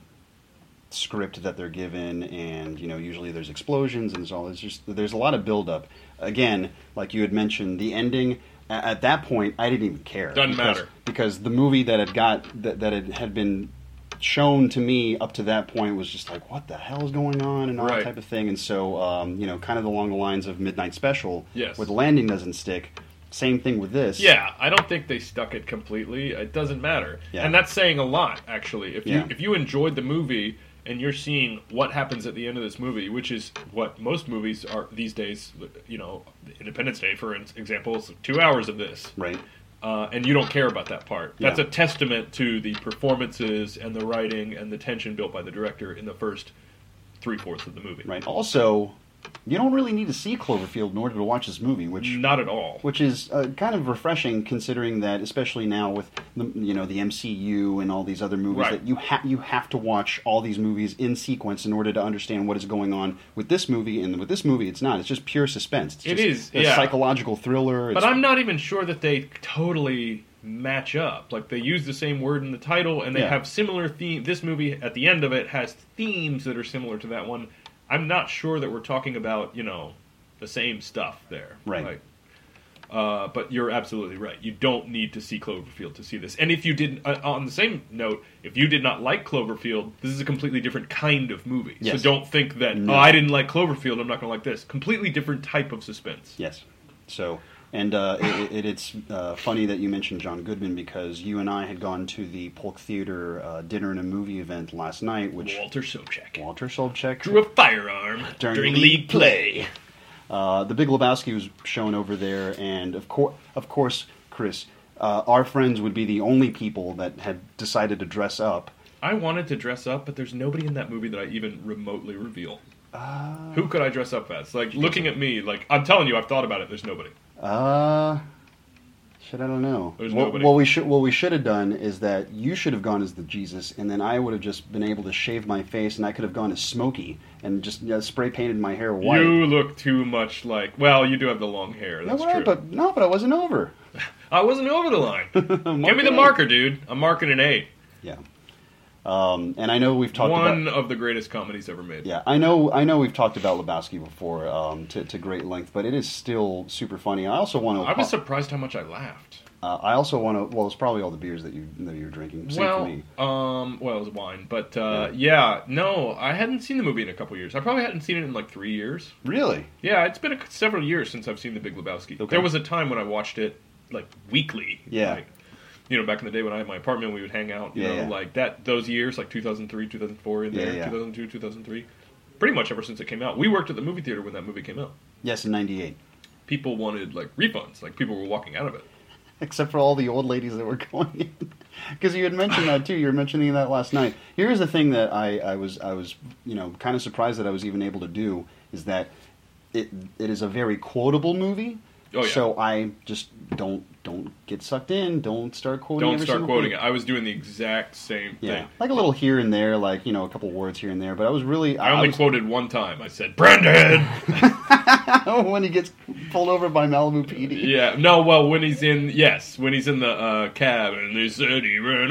script that they're given, and you know usually there's explosions and so it's just there's a lot of build up. Again, like you had mentioned, the ending at, at that point I didn't even care. Doesn't because, matter because the movie that had got that that had, had been shown to me up to that point was just like, what the hell is going on and all Right. that type of thing. And so um, you know, kind of along the lines of Midnight Special, Yes. where the landing doesn't stick. Same thing with this. Yeah, I don't think they stuck it completely. It doesn't matter, Yeah. and that's saying a lot, actually. If you Yeah. if you enjoyed the movie and you're seeing what happens at the end of this movie, which is what most movies are these days, you know, Independence Day, for example, is two hours of this, Right. uh, and you don't care about that part. That's Yeah. a testament to the performances and the writing and the tension built by the director in the first three fourths of the movie. Right. Also, you don't really need to see Cloverfield in order to watch this movie, which Not at all. which is uh, kind of refreshing, considering that, especially now with the, you know the M C U and all these other movies, Right. that you have you have to watch all these movies in sequence in order to understand what is going on with this movie. And with this movie, it's not. It's just pure suspense. It's It just is, a yeah. psychological thriller. But It's- I'm not even sure that they totally match up. Like, they use the same word in the title, and they Yeah. have similar theme. This movie, at the end of it, has themes that are similar to that one. I'm not sure that we're talking about, you know, the same stuff there. Right. Like, uh, but you're absolutely right. You don't need to see Cloverfield to see this. And if you didn't, uh, on the same note, if you did not like Cloverfield, this is a completely different kind of movie. Yes. So don't think that, No. oh, I didn't like Cloverfield, I'm not going to like this. Completely different type of suspense. Yes. So, and uh, it, it, it's uh, funny that you mentioned John Goodman, because you and I had gone to the Polk Theater uh, dinner and a movie event last night, which Walter Sobchak Walter Sobchak drew a firearm During during, league league play. Uh, the Big Lebowski was shown over there, and of course, of course, Chris, uh, our friends would be the only people that had decided to dress up. I wanted to dress up, but there's nobody in that movie that I even remotely reveal. Uh, Who could I dress up as? Like, looking at me, like, I'm telling you, I've thought about it, there's nobody. uh, shit, I don't know. There's what, nobody. what we should what we should have done is that you should have gone as the Jesus, and then I would have just been able to shave my face, and I could have gone as Smokey and just you know, spray painted my hair white. You look too much like, well, you do have the long hair, No, that's well, true. but no, but I wasn't over. I wasn't over the line. Give me the eight. marker, dude. I'm marking an eight. Yeah. Um, and I know we've talked One about of the greatest comedies ever made. Yeah, I know. I know we've talked about Lebowski before um, to, to great length, but it is still super funny. I also want to. I was surprised how much I laughed. Uh, I also want to. Well, it's probably all the beers that you that you're drinking. Same well, for me. um, well, it was wine, but uh, yeah. no, I hadn't seen the movie in a couple years. I probably hadn't seen it in like three years. Really? Yeah, it's been a, several years since I've seen The Big Lebowski. Okay. There was a time when I watched it like weekly. Yeah. Like, you know, back in the day when I had my apartment, we would hang out. You Yeah, know, yeah. like that. Those years, like two thousand three, two thousand four, in Yeah, there, yeah. two thousand two, two thousand three. Pretty much ever since it came out. We worked at the movie theater when that movie came out. Yes, in ninety-eight. People wanted like refunds. Like people were walking out of it. Except for all the old ladies that were going in, because you had mentioned that too. You were mentioning that last night. Here's the thing that I, I was I was you know kind of surprised that I was even able to do is that it it is a very quotable movie. Oh, yeah. So I just don't don't get sucked in. Don't start quoting. Don't every start single quoting thing. it. I was doing the exact same Yeah, thing. like a little here and there, like you know, a couple words here and there. But I was really I only was, quoted one time. I said, "Brendan." when he gets pulled over by Malibu P D. Yeah, no, well, when he's in, yes, when he's in the uh, cab and they said he ran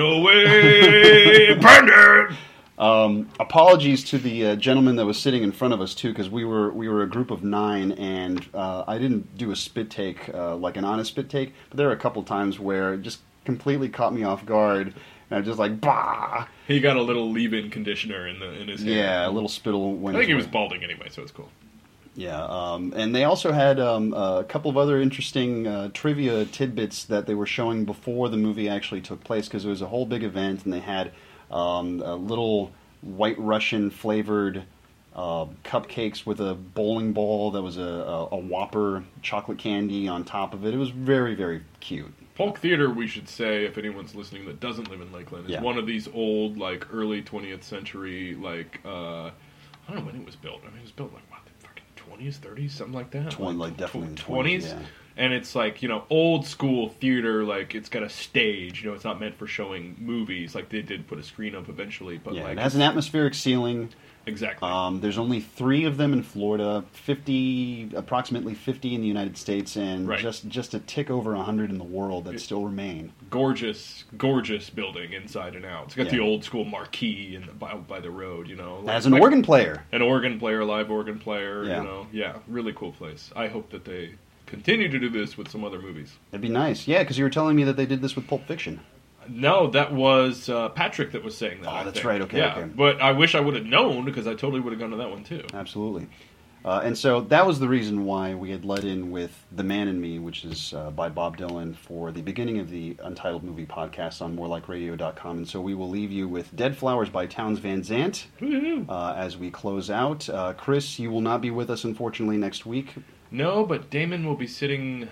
away, Brendan! Um, apologies to the uh, gentleman that was sitting in front of us too, because we were we were a group of nine, and uh, I didn't do a spit take uh, like an honest spit take, but there were a couple times where it just completely caught me off guard, and I was just like bah. He got a little leave-in conditioner in the in his hair. Yeah, a little spittle. Went I think he his was way. balding anyway, so it's cool. Yeah, um, and they also had um, a couple of other interesting uh, trivia tidbits that they were showing before the movie actually took place, because it was a whole big event, and they had um, a little White Russian flavored uh, cupcakes with a bowling ball that was a, a, a Whopper chocolate candy on top of it. It was very, very cute. Polk Theater, we should say, if anyone's listening that doesn't live in Lakeland, is Yeah. one of these old, like, early twentieth century, like, uh, I don't know when it was built. I mean, it was built, like, what, the fucking twenties, thirties, something like that? Twenty, like, definitely in the twenties, yeah. And it's, like, you know, old school theater, like, it's got a stage, you know, it's not meant for showing movies, like, they did put a screen up eventually, but, Yeah, like... it has an atmospheric ceiling. Exactly. Um, there's only three of them in Florida, fifty, approximately fifty in the United States, and Right. just just a tick over one hundred in the world that It- still remain. Gorgeous, gorgeous building inside and out. It's got Yeah. the old school marquee in the, by, by the road, you know. It like- has an like organ player. An organ player, live organ player, Yeah. you know. Yeah, really cool place. I hope that they continue to do this with some other movies. That'd be nice. Yeah, because you were telling me that they did this with Pulp Fiction. No, that was uh, Patrick that was saying that. Oh, I that's think. right, okay, Yeah, okay. but I wish I would have known, because I totally would have gone to that one too. Absolutely. Uh, and so that was the reason why we had let in with The Man in Me, which is uh, by Bob Dylan, for the beginning of the Untitled Movie podcast on more like radio dot com. And so we will leave you with Dead Flowers by Townes Van Zandt Woo-hoo. uh, as we close out. Uh, Chris, you will not be with us, unfortunately, next week. No, but Damon will be sitting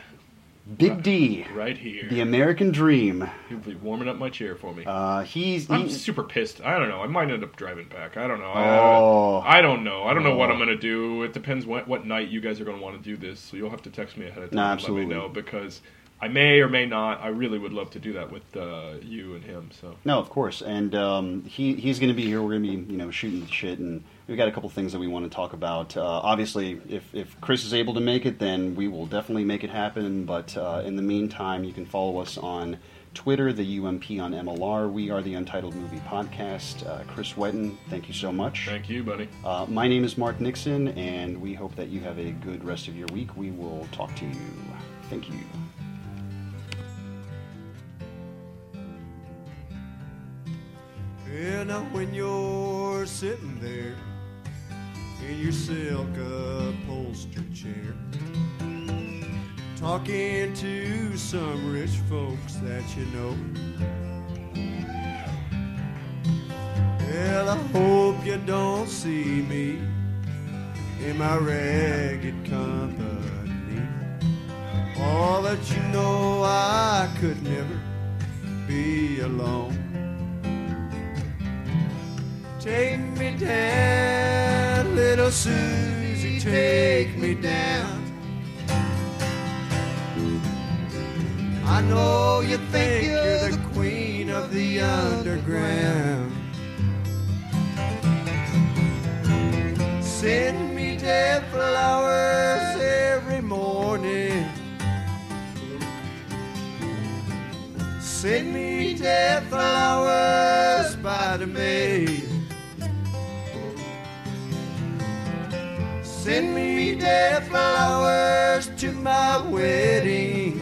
Big D, right here. the American Dream. He'll be warming up my chair for me. Uh, he's... I'm he- super pissed. I don't know. I might end up driving back. I don't know. Oh. I, I don't know. I don't know what Oh. I'm going to do. It depends what, what night you guys are going to want to do this. So you'll have to text me ahead of time No, and absolutely. let me know, because I may or may not. I really would love to do that with uh, you and him. So No, of course, and um, he he's going to be here. We're going to be you know shooting the shit, and we've got a couple things that we want to talk about. Uh, obviously, if if Chris is able to make it, then we will definitely make it happen. But uh, in the meantime, you can follow us on Twitter, the U M P on M L R. We are the Untitled Movie Podcast. Uh, Chris Wetton, thank you so much. thank you, buddy. Uh, my name is Mark Nixon, and we hope that you have a good rest of your week. We will talk to you. Thank you. Yeah, now when you're sitting there in your silk upholstered chair, talking to some rich folks that you know, well, I hope you don't see me in my ragged company. All that you know, I could never be alone. Take me down, little Susie, take me down. I know you think you're the queen of the underground. Send me dead flowers every morning. Send me dead flowers by the mail. Send me dead flowers to my wedding.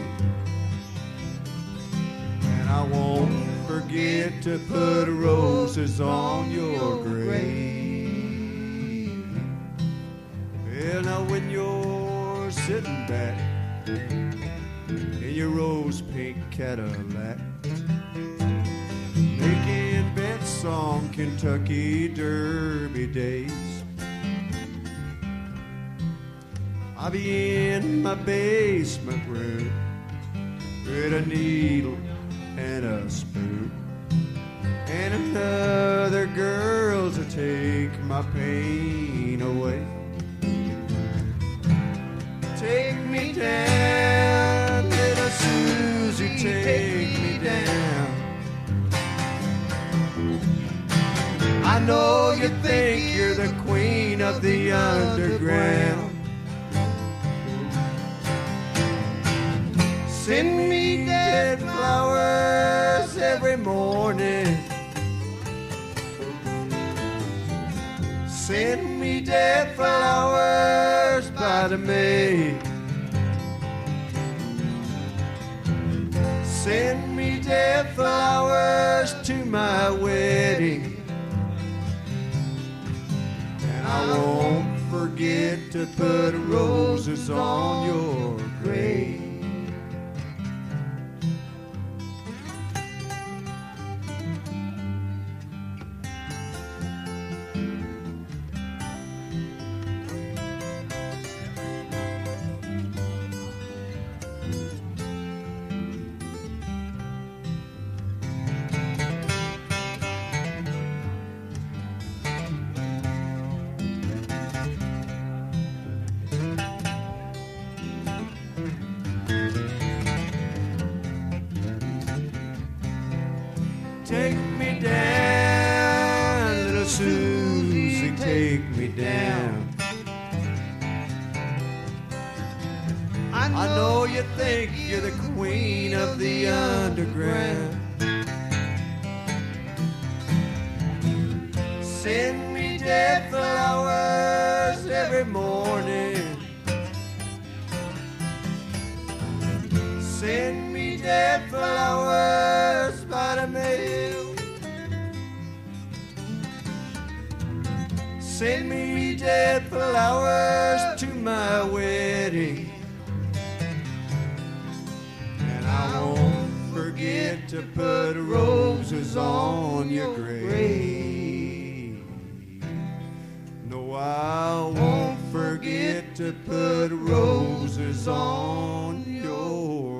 And I won't forget to put roses on your grave. Well, now when you're sitting back in your rose pink Cadillac, making bets on Kentucky Derby days, I'll be in my basement room with a needle and a spoon and another girl to take my pain away. Take me down, little Susie, take me down. I know you think you're the queen of the underground. Send me dead flowers every morning. Send me dead flowers by the mail. Send me dead flowers to my wedding. And I won't forget forget to put roses on your grave. Take me down, little Susie, take me down. I know you think you're the queen of the underground. Send me dead flowers every morning. Send me dead flowers by the mail. Send me dead flowers to my wedding. And I won't forget to put roses on your grave. No, I won't forget to put roses on your